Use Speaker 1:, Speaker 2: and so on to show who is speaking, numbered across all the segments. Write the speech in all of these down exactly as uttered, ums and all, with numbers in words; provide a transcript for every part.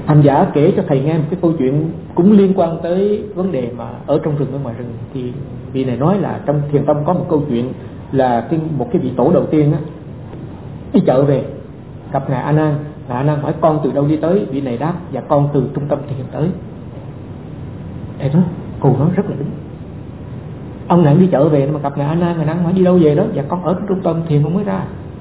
Speaker 1: Hành giả kể cho thầy nghe một cái câu chuyện cũng liên quan tới vấn đề mà ở trong rừng, ở ngoài rừng. Thì vị này nói là trong thiền tâm có một câu chuyện là cái, một cái vị tổ đầu tiên á, đi chợ về gặp ngài A Nan. Ngài A Nan hỏi con từ đâu đi tới, vị này đáp dạ con từ trung tâm thiền tới. Thầy nói câu nói rất là đúng. Ông này đi chợ về mà gặp ngài A Nan, ngài A Nan hỏi đi đâu về đó, dạ con ở trung tâm thiền con mới ra.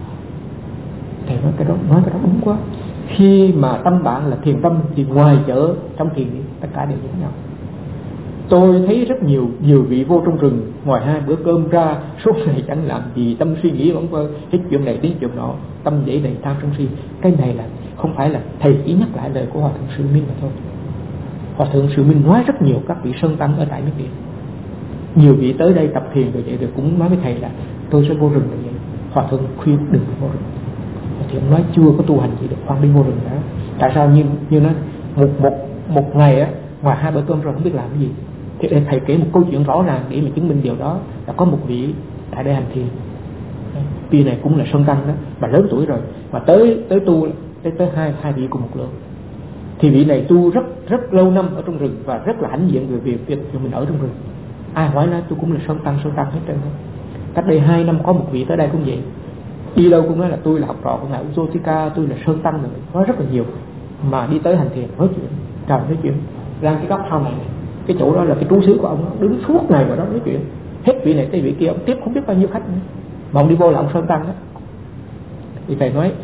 Speaker 1: Thầy nói cái đó nói cái đó đúng quá. Khi mà tâm bạn là thiền tâm thì ngoài chợ trong thiền tất cả đều giống nhau. Tôi thấy rất nhiều nhiều vị vô trong rừng, ngoài hai bữa cơm ra suốt ngày chẳng làm gì, tâm suy nghĩ vẫn vơ, hết chuyện này đến chuyện nọ, tâm dễ đầy tham sân si. Cái này là không phải là thầy chỉ nhắc lại lời của Hòa thượng Sư Minh mà thôi. Hòa thượng Sư Minh nói rất nhiều các vị sơn tăng ở tại nước Việt. Nhiều vị tới đây tập thiền rồi vậy rồi cũng nói với thầy là tôi sẽ vô rừng rồi vậy. Hòa thượng khuyên đừng vô rừng. Thì ông nói chưa có tu hành gì được, khoan đi vô rừng đã. Tại sao như như nó một một một ngày á, ngoài hai bữa cơm rồi không biết làm cái gì. Thì để thầy kể một câu chuyện rõ ràng để mà chứng minh điều đó. Là có một vị tại đây hành thiền, vị này cũng là sơn tăng đó, mà lớn tuổi rồi, mà tới tới tu tới tới hai hai vị cùng một lượng. Thì vị này tu rất rất lâu năm ở trong rừng và rất là hãnh diện về việc việc mình ở trong rừng. Ai hỏi nói tôi cũng là sơn tăng sơn tăng hết trơn. Cách đây hai năm có một vị tới đây cũng vậy, đi đâu cũng nói là tôi là học trò của ngài Ujotika, tôi là sơn tăng rồi, nói rất là nhiều. Mà đi tới hành thiền nói chuyện, trời nói chuyện, ra cái góc sau này, này cái chỗ đó là cái trú xứ của ông, đứng suốt ngày vào đó nói chuyện, hết vị này tới vị kia, ông tiếp không biết bao nhiêu khách nữa. Mà ông đi vô là ông sơn tăng đó. Thì thầy nói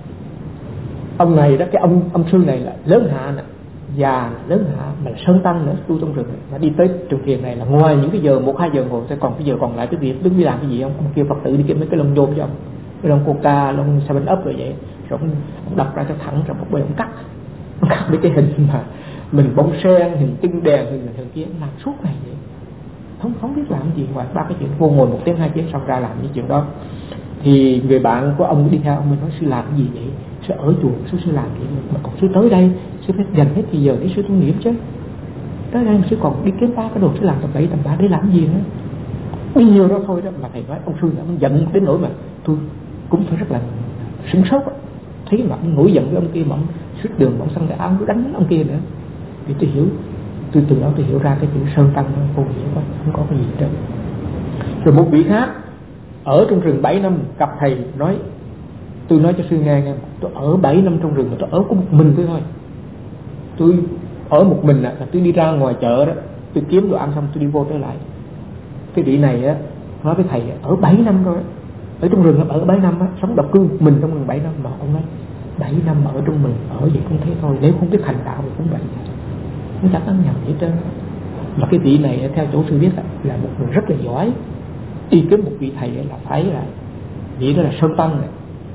Speaker 1: ông này đó, cái ông ông sư này là lớn hạ nè, già lớn hạ mà là sơn tăng nữa, tu trong rừng này. Mà đi tới trường thiền này là ngoài những cái giờ một hai giờ ngồi, sẽ còn cái giờ còn lại cái việc đứng đi làm cái gì không? Ông kêu Phật tử đi kiếm mấy cái lông nhôm cho ông, cái lông coca, lông seven up rồi vậy, rồi ông, ông đập ra cho thẳng, rồi một bên ông cắt, ông cắt mấy cái hình mà mình bông sen, hình tinh đèn, hình này hình kia, ông làm suốt ngày vậy, không không biết làm gì ngoài ba cái chuyện vô ngồi một tiếng hai tiếng xong ra làm những chuyện đó. Thì người bạn của ông đi theo ông mới nói sư làm cái gì vậy? Sư ở chùa sư sư làm gì mà còn sư tới đây sư phải dành hết thì giờ để sư tu niệm chứ, tới đây mà sư còn đi kiếm ba cái đồ sư làm tầm bảy tầm ba để làm gì nữa, bao nhiêu đó thôi đó. Mà thầy nói ông sư ông giận đến nỗi mà tôi cũng phải rất là sửng sốt đó. Thấy mà ông nổi giận với ông kia mà ông suốt đường mà ông xăng áo nó đánh ông kia nữa. Thì tôi hiểu, tôi từ đó tôi hiểu ra cái chữ sơn tăng nó vô nghĩa quá, không có cái gì hết. Rồi một vị khác ở trong rừng bảy năm gặp thầy nói, tôi nói cho sư nghe nghe, tôi ở bảy năm trong rừng mà tôi ở có một mình tôi thôi. Tôi ở một mình là tôi đi ra ngoài chợ đó, tôi kiếm đồ ăn xong tôi đi vô trở lại. Cái vị này á nói với thầy ở bảy năm rồi, ở trong rừng ở bảy năm á, sống độc cư mình trong rừng bảy năm. Mà ông nói bảy năm ở trong mình ở vậy cũng thế thôi, nếu không biết hành đạo thì cũng vậy, nó chẳng ăn nhầm gì hết trơn. Mà cái vị này theo chỗ sư biết là một người rất là giỏi, đi kiếm một vị thầy là phải là vị đó là sơn tăng này,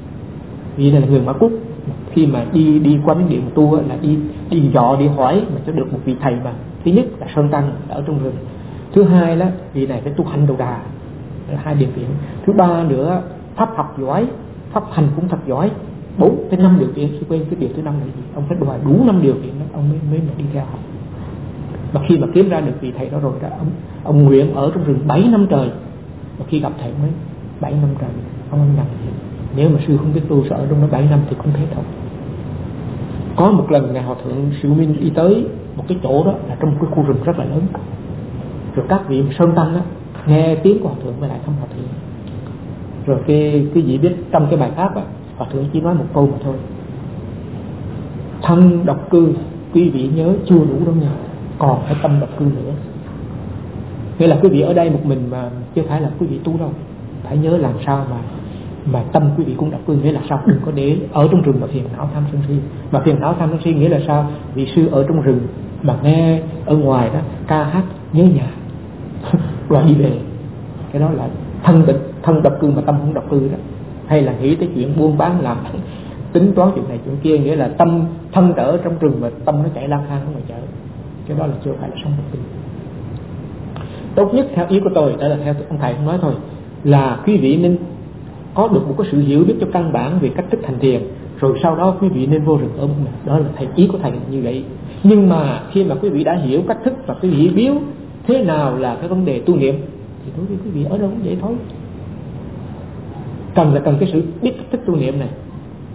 Speaker 1: vị này là người Mã Cúc. Khi mà đi đi qua miếng điện tu là đi đi dò đi hỏi mà cho được một vị thầy mà thứ nhất là sơn tăng ở trong rừng, thứ hai là vị này phải tu hành đầu đà, là hai điều kiện, thứ ba nữa pháp học giỏi, pháp hành cũng thật giỏi, bốn cái năm điều kiện. Sư quên cái điều thứ năm là gì, ông phải đòi đủ năm điều kiện đó ông mới mới mà đi theo học. Mà khi mà kiếm ra được vị thầy đó rồi đó, ông ông nguyện ở trong rừng bảy năm trời. Mà khi gặp thầy mới bảy năm trời, ông không nhận gì. Nếu mà sư không biết tu sợ trong đó bảy năm thì không thể đâu. Có một lần ngài Hòa thượng Sư Minh đi tới một cái chỗ đó là trong một cái khu rừng rất là lớn. Rồi các vị sơn tăng á nghe tiếng của Hòa thượng mới lại thăm Hòa thượng. Rồi cái cái vị biết trong cái bài pháp á, Hòa thượng chỉ nói một câu mà thôi: thân độc cư quý vị nhớ chưa đủ đâu nha, còn phải tâm độc cư nữa. Nghĩa là quý vị ở đây một mình mà chưa phải là quý vị tu đâu, phải nhớ làm sao mà mà tâm quý vị cũng độc cư. Nghĩa là sao, đừng có để ở trong rừng mà phiền não tham sân si. Mà phiền não tham sân si nghĩa là sao, vị sư ở trong rừng mà nghe ở ngoài đó ca hát nhớ nhà rồi đi về, cái đó là thân độc thân độc cư mà tâm không độc cư đó. Hay là nghĩ tới chuyện buôn bán làm tính toán chuyện này chuyện kia, nghĩa là tâm thân ở trong rừng mà tâm nó chạy lang thang ở ngoài chợ, cái đó là chưa phải là sống độc cư. Tốt nhất theo ý của tôi, đây là theo ông thầy không nói thôi, là quý vị nên có được một cái sự hiểu biết cho căn bản về cách thức hành thiền, rồi sau đó quý vị nên vô rừng ở một mình. Đó là thầy ý của thầy như vậy. Nhưng mà khi mà quý vị đã hiểu cách thức và quý vị biết thế nào là cái vấn đề tu niệm thì đối với quý vị ở đâu cũng vậy thôi. Cần là cần cái sự biết cách thức tu niệm này.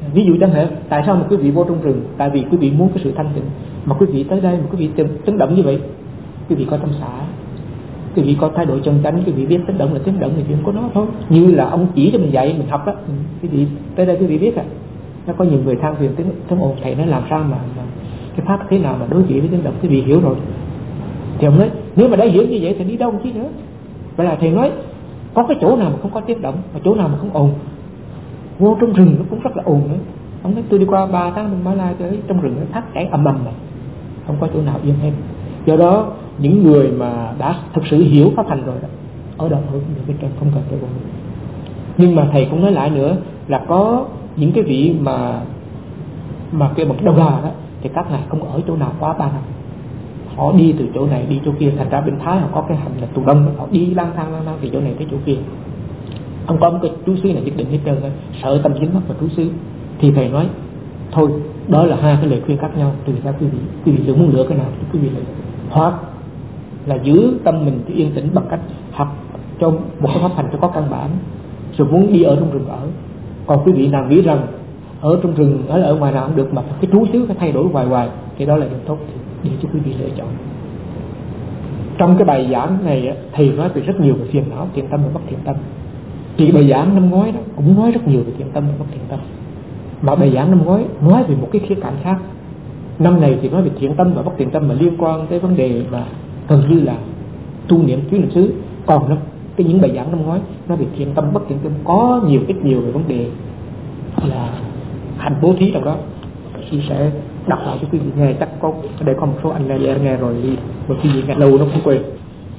Speaker 1: Ví dụ chẳng hạn, tại sao mà quý vị vô trong rừng? Tại vì quý vị muốn cái sự thanh tịnh. Mà quý vị tới đây mà quý vị chấn động như vậy, quý vị có tâm xả, quý vị có thái độ chân chánh, quý vị biết chấn động là chấn động thì chuyện của nó thôi. Như là ông chỉ cho mình dạy, mình học đó, quý vị tới đây quý vị biết à. Nó có nhiều người than phiền tiếng tiếng ồn, thầy nó làm sao mà, mà cái pháp thế nào mà đối trị với chấn động, quý vị hiểu rồi. Thì ông nói nếu mà đã hiểu như vậy thì đi đâu chứ nữa. Vậy là thầy nói có cái chỗ nào mà không có tiếng động, và chỗ nào mà không ồn. Vô trong rừng nó cũng rất là ồn nữa. Ông nói tôi đi qua ba tháng mình Mã Lai tới trong rừng nó thắt chảy ầm ầm mà không có chỗ nào yên êm. Do đó những người mà đã thực sự hiểu pháp hành rồi đó, ở đâu ở bên trong không cần tới vùng. Nhưng mà thầy cũng nói lại nữa là có những cái vị mà mà cái bậc đầu đà đó thì các ngài không ở chỗ nào quá ba năm. Họ đi từ chỗ này đi chỗ kia, thành ra bên Thái họ có cái hành là tù đông, họ đi lang thang lang thang từ chỗ này tới chỗ kia. Ông có một cái chú xứ này nhất định hết trơn thôi, sợ tâm dính mắc vào chú xứ. Thì thầy nói thôi, đó là hai cái lời khuyên khác nhau, tùy theo quý vị, quý vị lựa muốn lựa cái nào thì quý vị lựa. Hoặc là giữ tâm mình thì yên tĩnh bằng cách học cho một cái pháp hành cho có căn bản, rồi muốn đi ở trong rừng ở. Còn quý vị nào nghĩ rằng ở trong rừng ở ở ngoài nào cũng được mà cái trú xứ phải thay đổi hoài hoài thì đó là điều tốt, thì để cho quý vị lựa chọn. Trong cái bài giảng này thầy nói về rất nhiều về phiền não, thiện tâm và bất thiện tâm. Thì bài giảng năm ngoái đó cũng nói rất nhiều về thiện tâm và bất thiện tâm. Mà bài giảng năm ngoái nói về một cái khía cạnh khác. Năm này thì nói về thiện tâm và bất thiện tâm mà liên quan tới vấn đề mà gần như là tu niệm chuyến niệm xứ. Còn năm cái những bài giảng năm ngoái nói về thiện tâm bất thiện tâm có nhiều ít nhiều về vấn đề là hành bố thí trong đó. Chị sẽ đọc lại cho quý vị nghe, chắc có ở đây có một số anh nghe nghe rồi đi, mà quý vị nghe lâu nó cũng quên.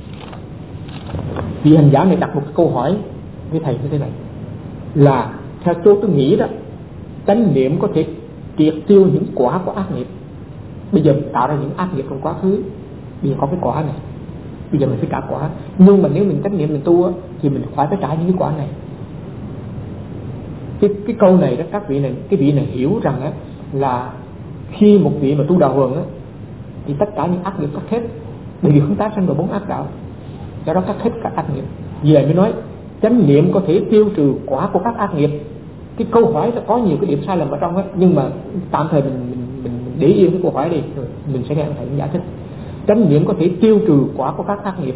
Speaker 1: Vị hành giả này đặt một cái câu hỏi với thầy như thế này là theo chỗ tôi nghĩ đó, chánh niệm có thể triệt tiêu những quả của ác nghiệp. Bây giờ tạo ra những ác nghiệp trong quá khứ, bây giờ có cái quả này, bây giờ mình phải trả quả. Nhưng mà nếu mình chánh niệm mình tu thì mình phải phải trả những cái quả này. Cái, cái câu này đó các vị này, cái vị này hiểu rằng á, là khi một vị mà tu đạo huần á, thì tất cả những ác nghiệp cắt hết, bởi vì không tái sanh vào bốn ác đạo, do đó cắt hết các ác nghiệp. Vì vậy mới nói chánh niệm có thể tiêu trừ quả của các ác nghiệp. Cái câu hỏi là có nhiều cái điểm sai lầm ở trong á, nhưng mà tạm thời mình, mình, mình để yên cái câu hỏi đi, rồi mình sẽ nghe thầy giải thích. Chánh niệm có thể tiêu trừ quả của các ác nghiệp.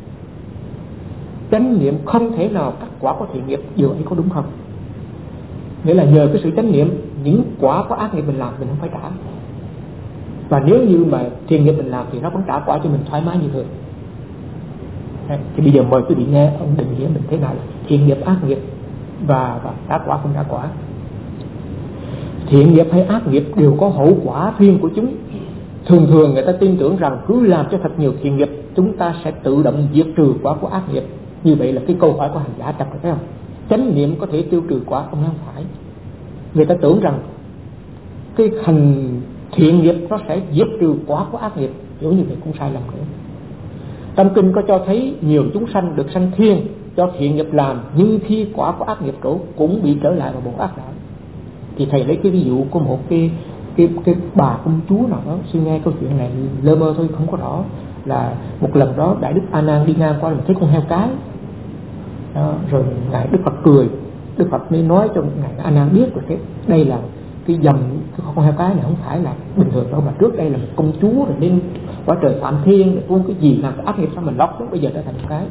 Speaker 1: Chánh niệm không thể nào cắt quả của thiện nghiệp, điều ấy có đúng không? Nghĩa là nhờ cái sự chánh niệm, những quả của ác nghiệp mình làm mình không phải trả. Và nếu như mà thiện nghiệp mình làm thì nó vẫn trả quả cho mình thoải mái như thường. Thì bây giờ mời quý vị nghe ông định nghĩa mình thế nào là thiện nghiệp, ác nghiệp và, và trả quả không trả quả. Thiện nghiệp hay ác nghiệp đều có hậu quả riêng của chúng. Thường thường người ta tin tưởng rằng cứ làm cho thật nhiều thiện nghiệp chúng ta sẽ tự động diệt trừ quả của ác nghiệp. Như vậy là cái câu hỏi của hành giả chặt rồi, thấy không? Chánh niệm có thể tiêu trừ quả, không không phải. Người ta tưởng rằng cái hành thiện nghiệp nó sẽ diệt trừ quả của ác nghiệp, kiểu như vậy cũng sai lầm nữa. Trong kinh có cho thấy nhiều chúng sanh được sanh thiên do thiện nghiệp làm, nhưng khi quả của ác nghiệp đổ cũng bị trở lại vào bổn ác đạo. Thì thầy lấy cái ví dụ của một cái cái cái bà công chúa nào đó, suy nghe câu chuyện này lơ mơ thôi, không có rõ. Là một lần đó Đại Đức A Nan đi ngang qua mà thấy con heo cái đó, rồi ngài Đức Phật cười, Đức Phật mới nói cho ngài A Nan biết rồi cái đây là cái dầm cái con heo cái này không phải là bình thường đâu, mà trước đây là một công chúa rồi nên quả trời phạm thiên rồi tuôn cái gì làm cái ác nghiệp sao mình lót xuống, bây giờ đã thành một cái.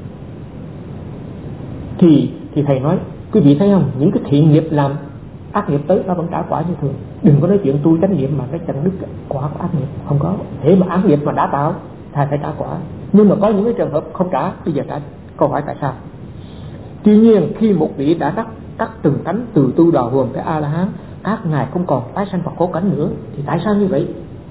Speaker 1: Thì thì thầy nói quý vị thấy không, những cái thiện nghiệp làm ác nghiệp tới nó vẫn trả quả như thường. Đừng có nói chuyện tu chánh niệm mà cái chẳng đứt quả của ác nghiệp, không có. Thế mà ác nghiệp mà đã tạo thầy phải trả quả. Nhưng mà có những cái trường hợp không trả, bây giờ trả. Câu hỏi tại sao? Tuy nhiên khi một vị đã đắc các từng tánh từ tu đà huồng tới A La Hán, các ngài không còn tái sanh vào khổ cảnh nữa, thì tại sao như vậy?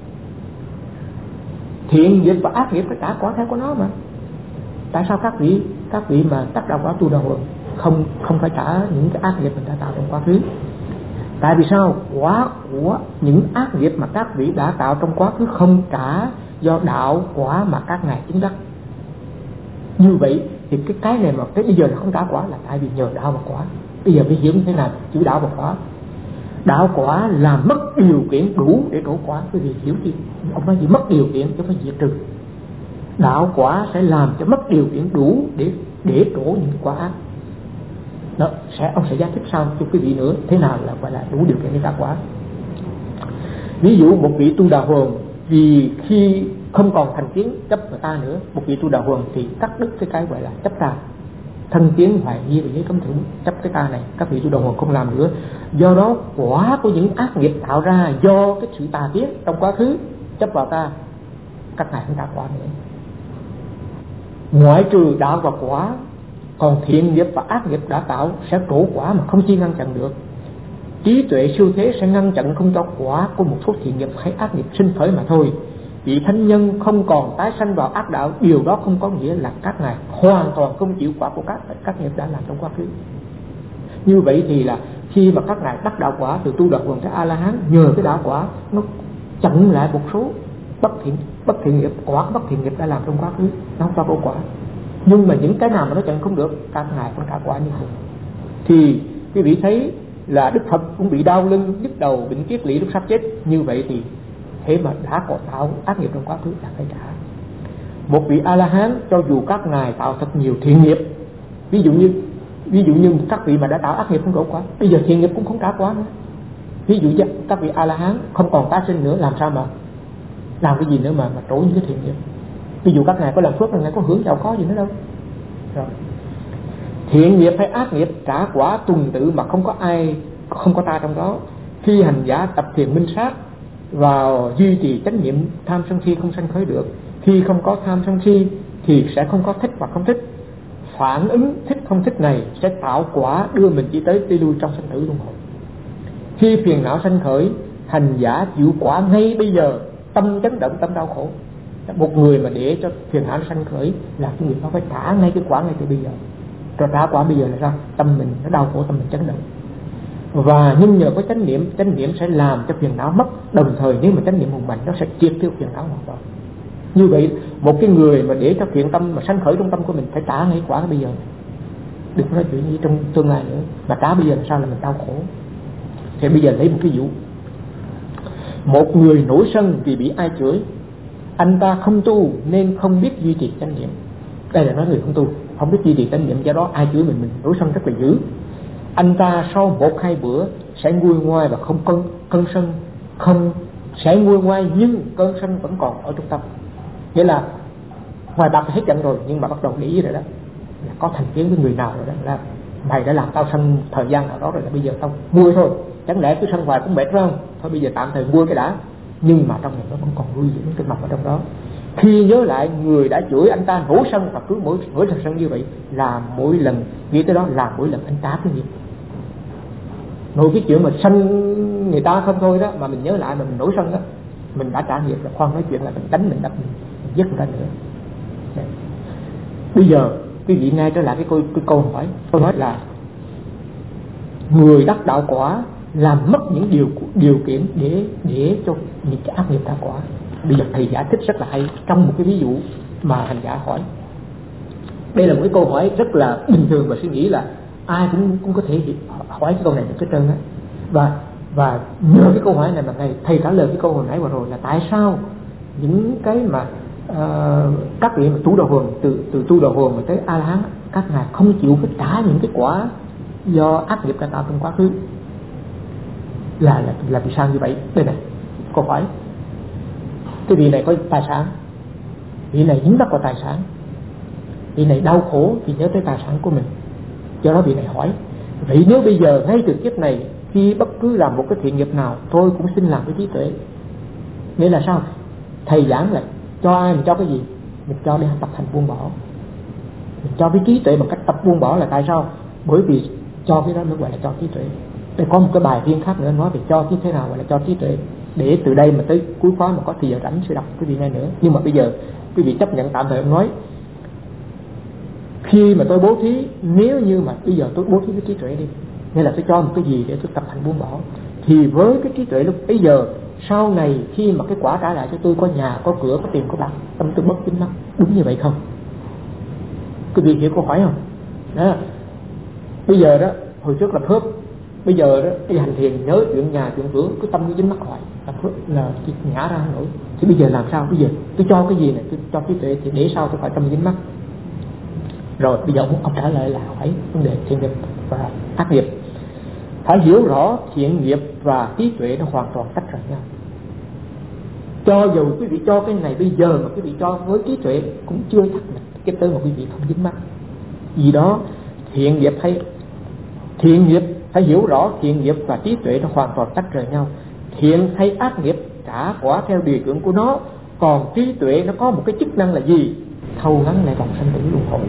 Speaker 1: Thiện nghiệp và ác nghiệp phải trả quả theo của nó mà. Tại sao các vị các vị mà tác đạo quả tu đà huồng không không phải trả những cái ác nghiệp mình đã tạo trong quá khứ? Tại vì sao? Quả của những ác nghiệp mà các vị đã tạo trong quá khứ không trả do đạo quả mà các ngài chứng đắc. Như vậy thì cái cái này mà cái bây giờ là không trả quả là tại vì nhờ đạo và quả. Bây giờ phải hiểu như thế nào chữ đạo và quả. Đạo quả là mất điều kiện đủ để trổ quả. Quý vị hiểu gì? Ông nói gì mất điều kiện chứ không phải diệt trừ. Đạo quả sẽ làm cho mất điều kiện đủ để để trổ những quả ác. đó, sẽ ông sẽ giải thích sau cho quý vị nữa thế nào là gọi là đủ điều kiện để trả quả. Ví dụ một vị tu đà hoàng vì khi không còn thành kiến chấp vào ta nữa, một vị tu đà hoàng thì cắt đứt cái cái gọi là chấp ta, thân kiến hoài nghi và giới cấm thử chấp cái ta này, các vị tu đà hoàng không làm nữa. Do đó quả của những ác nghiệp tạo ra do cái sự tà kiến trong quá khứ chấp vào ta, các ngài không trả quả nữa. Ngoại trừ đạo và quả, còn thiện nghiệp và ác nghiệp đã tạo sẽ trổ quả mà không chi ngăn chặn được. Trí tuệ siêu thế sẽ ngăn chặn không cho quả của một số thiện nghiệp hay ác nghiệp sinh khởi mà thôi. Vị thánh nhân không còn tái sanh vào ác đạo, điều đó không có nghĩa là các ngài hoàn toàn không chịu quả của các các nghiệp đã làm trong quá khứ. Như vậy thì là khi mà các ngài đắc đạo quả từ tu đạo hoàng tới A La Hán, nhờ cái đạo quả nó chặn lại một số bất thiện bất thiện nghiệp, quả bất thiện nghiệp đã làm trong quá khứ, nó không cho có quả. Nhưng mà những cái nào mà nó chặn không được, các ngài vẫn trả quả như thường. Thì quý vị thấy là Đức Phật cũng bị đau lưng, nhức đầu, bệnh kiết lỵ lúc sắp chết. Như vậy thì thế mà đã có tạo ác nghiệp trong quá khứ là phải trả. Một vị A La Hán cho dù các ngài tạo thật nhiều thiện nghiệp, ví dụ như ví dụ như các vị mà đã tạo ác nghiệp không trổ quả, bây giờ thiện nghiệp cũng không trả quả nữa. Ví dụ như các vị A La Hán không còn tái sinh nữa, làm sao mà làm cái gì nữa mà mà trổ những cái thiện nghiệp. Ví dụ các ngài có làm phước là ngài có hưởng giàu có gì nữa đâu. Rồi. Thiện nghiệp hay ác nghiệp trả quả tuần tự mà không có ai, không có ta trong đó. Khi hành giả tập thiền minh sát vào duy trì chánh niệm tham sân si không sanh khởi được, khi không có tham sân si thì sẽ không có thích và không thích. Phản ứng thích không thích này sẽ tạo quả đưa mình chỉ tới đi lui trong sanh tử luân hồi. Khi phiền não sanh khởi, hành giả chịu quả ngay bây giờ, tâm chấn động, tâm đau khổ. Một người mà để cho phiền não sanh khởi là cái người đó phải trả ngay cái quả ngay từ bây giờ. Rồi trả quả bây giờ là sao? Tâm mình nó đau khổ, tâm mình chấn động. Và nhưng nhờ có chánh niệm, chánh niệm sẽ làm cho phiền não mất. Đồng thời nếu mà chánh niệm hùng mạnh, nó sẽ triệt tiêu phiền não hoàn toàn. Như vậy một cái người mà để cho thiện tâm mà sanh khởi trong tâm của mình phải trả ngay quả bây giờ. Đừng nói chuyện gì trong tương lai nữa. Mà trả bây giờ là sao? Là mình đau khổ. Thì bây giờ lấy một cái dụ. Một người nổi sân vì bị ai chửi, anh ta không tu nên không biết duy trì chánh niệm. Đây là nói người không tu, không biết duy trì chánh niệm, do đó ai chửi mình mình nổi sân rất là dữ. Anh ta sau một hai bữa sẽ nguôi ngoai và không cơn cơn sân, không sẽ nguôi ngoai nhưng cơn sân vẫn còn ở trong tâm. Nghĩa là ngoài bạc hết giận rồi nhưng mà bắt đầu để ý rồi đó, là có thành kiến với người nào rồi đó, là mày đã làm tao sân thời gian nào đó rồi, là bây giờ tao nguôi thôi. Chẳng lẽ cứ sân hoài cũng mệt phải không? Thôi bây giờ tạm thời nguôi cái đã. Nhưng mà trong này nó vẫn còn nuôi dưỡng cái mặt ở trong đó. Khi nhớ lại người đã chửi anh ta nổi sân, và cứ mỗi mỗi lần sân như vậy là mỗi lần nghĩ tới đó là mỗi lần anh trả cái nghiệp. Nội cái chuyện mà sân người ta không thôi đó mà mình nhớ lại mà mình nổi sân đó, mình đã trả nghiệp rồi. Khoan nói chuyện là mình đánh mình đập mình, mình giết người ta nữa. Đấy. Bây giờ quý vị nghe trở lại cái câu cái câu hỏi, tôi nói là người đắc đạo quả làm mất những điều điều kiện để để cho những cái ác nghiệp đạo quả. Bây giờ thầy giải thích rất là hay trong một cái ví dụ mà hành giả hỏi. Đây là một cái câu hỏi rất là bình thường và suy nghĩ là ai cũng cũng có thể hỏi cái câu này được cái trơn á. Và và nhờ cái câu hỏi này mà thầy thầy trả lời cái câu hồi nãy vừa rồi là tại sao những cái mà uh, các vị mà tu đạo hồn từ từ tu đạo hồn mà tới A La Hán, các ngài không chịu phải trả những cái quả do ác nghiệp đã tạo trong quá khứ. Là là là vì sao như vậy? Đây này, câu hỏi. Cái vị này có tài sản, vị này dính mắc vào tài sản, vị này đau khổ thì nhớ tới tài sản của mình. Do đó vị này hỏi, vậy nếu bây giờ ngay từ kiếp này khi bất cứ làm một cái thiện nghiệp nào, tôi cũng xin làm cái trí tuệ. Nghĩa là sao? Thầy giảng là cho ai mình cho cái gì? Mình cho để tập thành buông bỏ. Mình cho cái trí tuệ bằng cách tập buông bỏ là tại sao? Bởi vì cho cái đó mới gọi là cho trí tuệ. Đây có một cái bài riêng khác nữa nói về cho như thế nào gọi là cho trí tuệ, để từ đây mà tới cuối khóa mà có thời giờ rảnh sẽ đọc quý vị nghe nữa. Nhưng mà bây giờ quý vị chấp nhận tạm thời ông nói, khi mà tôi bố thí, nếu như mà bây giờ tôi bố thí cái trí tuệ đi, nghĩa là tôi cho một cái gì để tôi tập thành buông bỏ, thì với cái trí tuệ lúc bây giờ sau này khi mà cái quả trả lại cho tôi có nhà, có cửa, có tiền, có bạc, tâm tôi bất dính mắc. Đúng như vậy không? Quý vị hiểu câu hỏi không? Đó. Bây giờ đó, hồi trước là phước, bây giờ đó đi hành thiền nhớ chuyện nhà chuyện cửa, cái tâm cứ dính mắc hoài, là phước là ngã ra không nổi. Thì bây giờ làm sao? Bây giờ tôi cho cái gì này, tôi cho trí tuệ thì để sao tôi phải tâm dính mắc. Rồi bây giờ ông, ông trả lời là hỏi vấn đề thiện nghiệp và ác nghiệp. Phải hiểu rõ thiện nghiệp và trí tuệ nó hoàn toàn tách rời nhau. Cho dù quý vị cho cái này bây giờ mà quý vị cho với trí tuệ cũng chưa chắc là cái tới mà quý vị không dính mắc. Vì đó thiện nghiệp hay thiện nghiệp phải hiểu rõ thiện nghiệp và trí tuệ nó hoàn toàn tách rời nhau. Thiện hay ác nghiệp trả quả theo điều kiện của nó, còn trí tuệ nó có một cái chức năng là gì? Thâu ngắn lại vòng sanh tử luân hồi.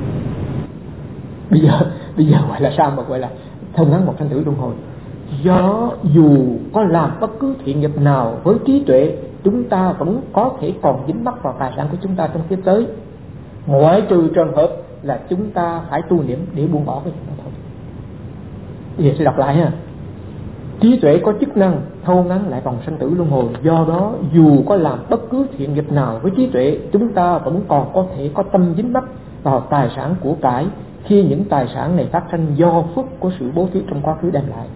Speaker 1: Bây giờ bây giờ gọi là sao mà gọi là thâu ngắn vòng sanh tử luân hồi? Do dù có làm bất cứ thiện nghiệp nào với trí tuệ, chúng ta vẫn có thể còn dính mắc vào tài sản của chúng ta trong kiếp tới, ngoại trừ trường hợp là chúng ta phải tu niệm để buông bỏ cái chuyện đó thôi. Bây giờ sẽ đọc lại ha. Trí tuệ có chức năng thâu ngắn lại vòng sanh tử luân hồi. Do đó dù có làm bất cứ thiện nghiệp nào với trí tuệ, chúng ta vẫn còn có thể có tâm dính mắc vào tài sản của cải, khi những tài sản này phát sinh do phước của sự bố thí trong quá khứ đem lại.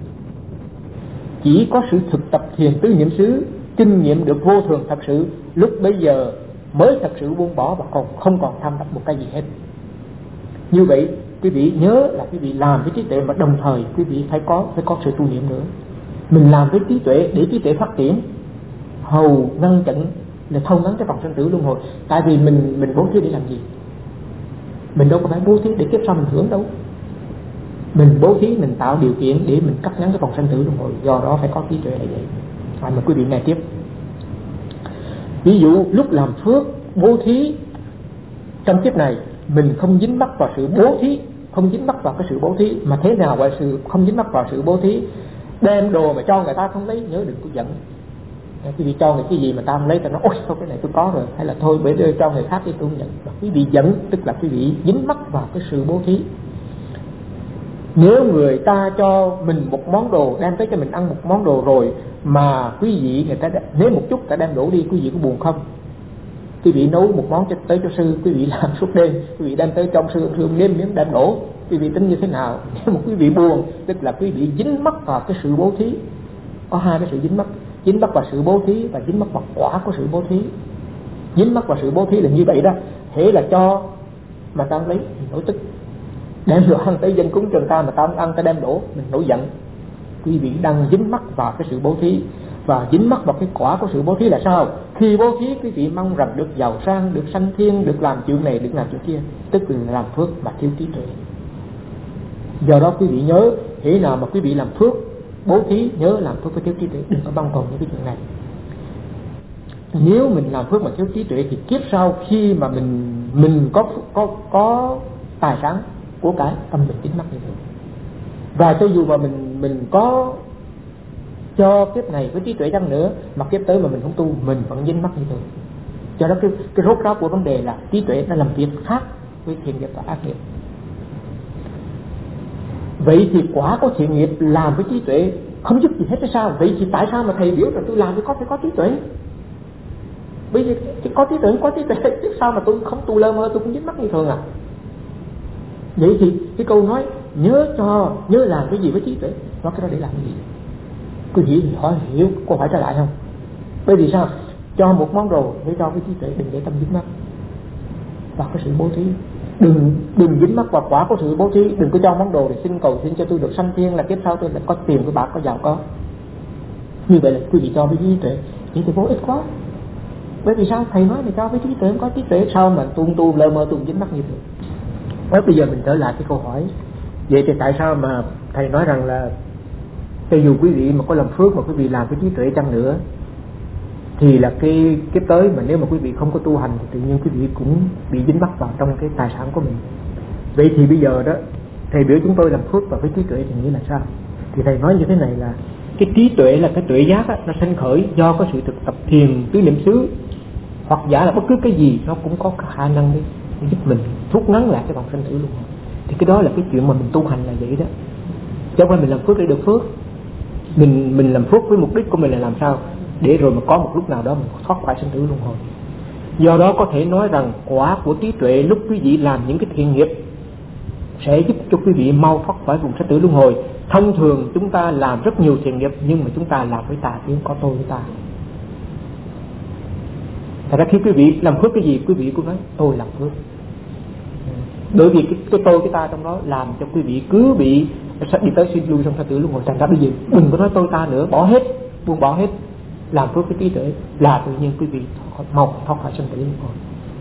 Speaker 1: Chỉ có sự thực tập thiền tứ niệm xứ, kinh nghiệm được vô thường thật sự, lúc bấy giờ mới thật sự buông bỏ và còn không còn tham đắm một cái gì hết. Như vậy quý vị nhớ là quý vị làm với trí tuệ, mà đồng thời quý vị phải có phải có sự tu niệm nữa. Mình làm với trí tuệ để trí tuệ phát triển, hầu ngăn chặn là thâu ngắn cái vòng sanh tử luân hồi. Tại vì mình mình bố thí để làm gì? Mình đâu có phải bố thí để kiếp sau mình hưởng đâu. Mình bố thí, mình tạo điều kiện để mình cắt ngắn cái vòng sanh tử luân hồi. Do đó phải có trí tuệ là vậy. Rồi mời quý vị nghe tiếp. Ví dụ lúc làm phước bố thí trong kiếp này, mình không dính mắc vào sự bố thí, không dính mắc vào cái sự bố thí. Mà thế nào gọi sự không dính mắc vào sự bố thí? Đem đồ mà cho người ta không lấy, nhớ đừng có giận. Quý vị cho người cái gì mà ta không lấy, ta nói ôi sao cái này tôi có rồi, hay là thôi để cho người khác đi tôi không nhận. Quý vị giận tức là quý vị dính mắc vào cái sự bố thí. Nếu người ta cho mình một món đồ, đem tới cho mình ăn một món đồ rồi, mà quý vị người ta nếu một chút ta đem đổ đi, quý vị có buồn không? Quý vị nấu một món cho tới cho sư, quý vị làm suốt đêm, quý vị đem tới cho ông sư, ông sư nếm nếm đem đổ, quý vị tính như thế nào? Nếu một quý vị buồn tức là quý vị dính mắc vào cái sự bố thí. Có hai cái sự dính mắc, dính mắc vào sự bố thí và dính mắc vào quả của sự bố thí. Dính mắc vào sự bố thí là như vậy đó, thế là cho mà ta không lấy thì nổi tức, đem đồ ăn tới dân cúng trường ta mà ta không ăn, ta đem đổ mình nổi giận. Quý vị đang dính mắc vào cái sự bố thí, và dính mắc vào cái quả của sự bố thí là sao? Khi bố thí quý vị mong rằng được giàu sang, được sanh thiên, được làm chuyện này, được làm chuyện kia, tức là làm phước mà thiếu trí tuệ. Do đó quý vị nhớ, thế nào mà quý vị làm phước bố thí, nhớ làm phước với thiếu trí tuệ, đừng có băng còn những cái chuyện này. Nếu mình làm phước mà thiếu trí tuệ thì kiếp sau khi mà mình mình có có có tài sản của cái tâm mình dính mắc như thế. Và cho dù mà mình mình có cho kiếp này với trí tuệ chăng nữa, mà kiếp tới mà mình không tu, mình vẫn dính mắc như thế. Cho đó cái cái rốt ráo của vấn đề là trí tuệ nó làm việc khác với thiện nghiệp và ác nghiệp. Vậy thì quả của thiện nghiệp làm với trí tuệ không giúp gì hết hay sao? Vậy thì tại sao mà thầy biểu rằng tôi làm thì có phải có trí tuệ? Bây giờ có trí tuệ không có trí tuệ, chứ sao mà tôi không tu lơ mơ tôi cũng dính mắc như thường à? Vậy thì cái câu nói nhớ cho, nhớ làm cái gì với trí tuệ, nó cái đó để làm cái gì? Quý vị hỏi hiểu câu hỏi trở lại không? Bởi vì sao? Cho một món đồ để cho cái trí tuệ, đừng để tâm dính mắc vào cái sự bố thí. Đừng đừng dính mắc vào quả của sự bố thí. Đừng có cho món đồ để xin cầu xin cho tôi được sanh thiên, là kiếp sau tôi lại có tiền, có bạc, có giàu có. Như vậy là quý vị cho với trí tuệ, chỉ thì vô ích quá. Bởi vì sao? Thầy nói là cho với trí tuệ, không có trí tuệ sao mà tu tu lơ mơ tu dính mắc như thế? Nói bây giờ mình trở lại cái câu hỏi, vậy thì tại sao mà thầy nói rằng là cho dù quý vị mà có làm phước mà quý vị làm với trí tuệ chăng nữa, thì là cái kiếp tới mà nếu mà quý vị không có tu hành thì tự nhiên quý vị cũng bị dính mắc vào trong cái tài sản của mình. Vậy thì bây giờ đó thầy biểu chúng tôi làm phước và với trí tuệ thì nghĩa là sao? Thì thầy nói như thế này là cái trí tuệ là cái tuệ giác á, nó sinh khởi do có sự thực tập thiền tứ niệm xứ, hoặc giả là bất cứ cái gì nó cũng có khả năng để giúp mình rút ngắn lại cái vòng sanh tử luôn. Thì cái đó là cái chuyện mà mình tu hành là vậy đó, chứ không phải mình làm phước để được phước. Mình mình làm phước với mục đích của mình là làm sao để rồi mà có một lúc nào đó mình thoát khỏi sinh tử luân hồi. Do đó có thể nói rằng quả của trí tuệ lúc quý vị làm những cái thiện nghiệp sẽ giúp cho quý vị mau thoát khỏi vùng sinh tử luân hồi. Thông thường chúng ta làm rất nhiều thiện nghiệp nhưng mà chúng ta làm với tà kiến, có tôi với ta. Thật ra khi quý vị làm phước cái gì quý vị cũng nói tôi làm phước. Bởi vì cái, cái tôi cái ta trong đó làm cho quý vị cứ bị đi tới suy lui trong sanh tử luân hồi. Thành ra bây giờ đừng có nói tôi ta nữa, bỏ hết, buông bỏ hết, làm phước cái trí tuệ là tự nhiên quý vị mau thoát khỏi sanh tử luân hồi.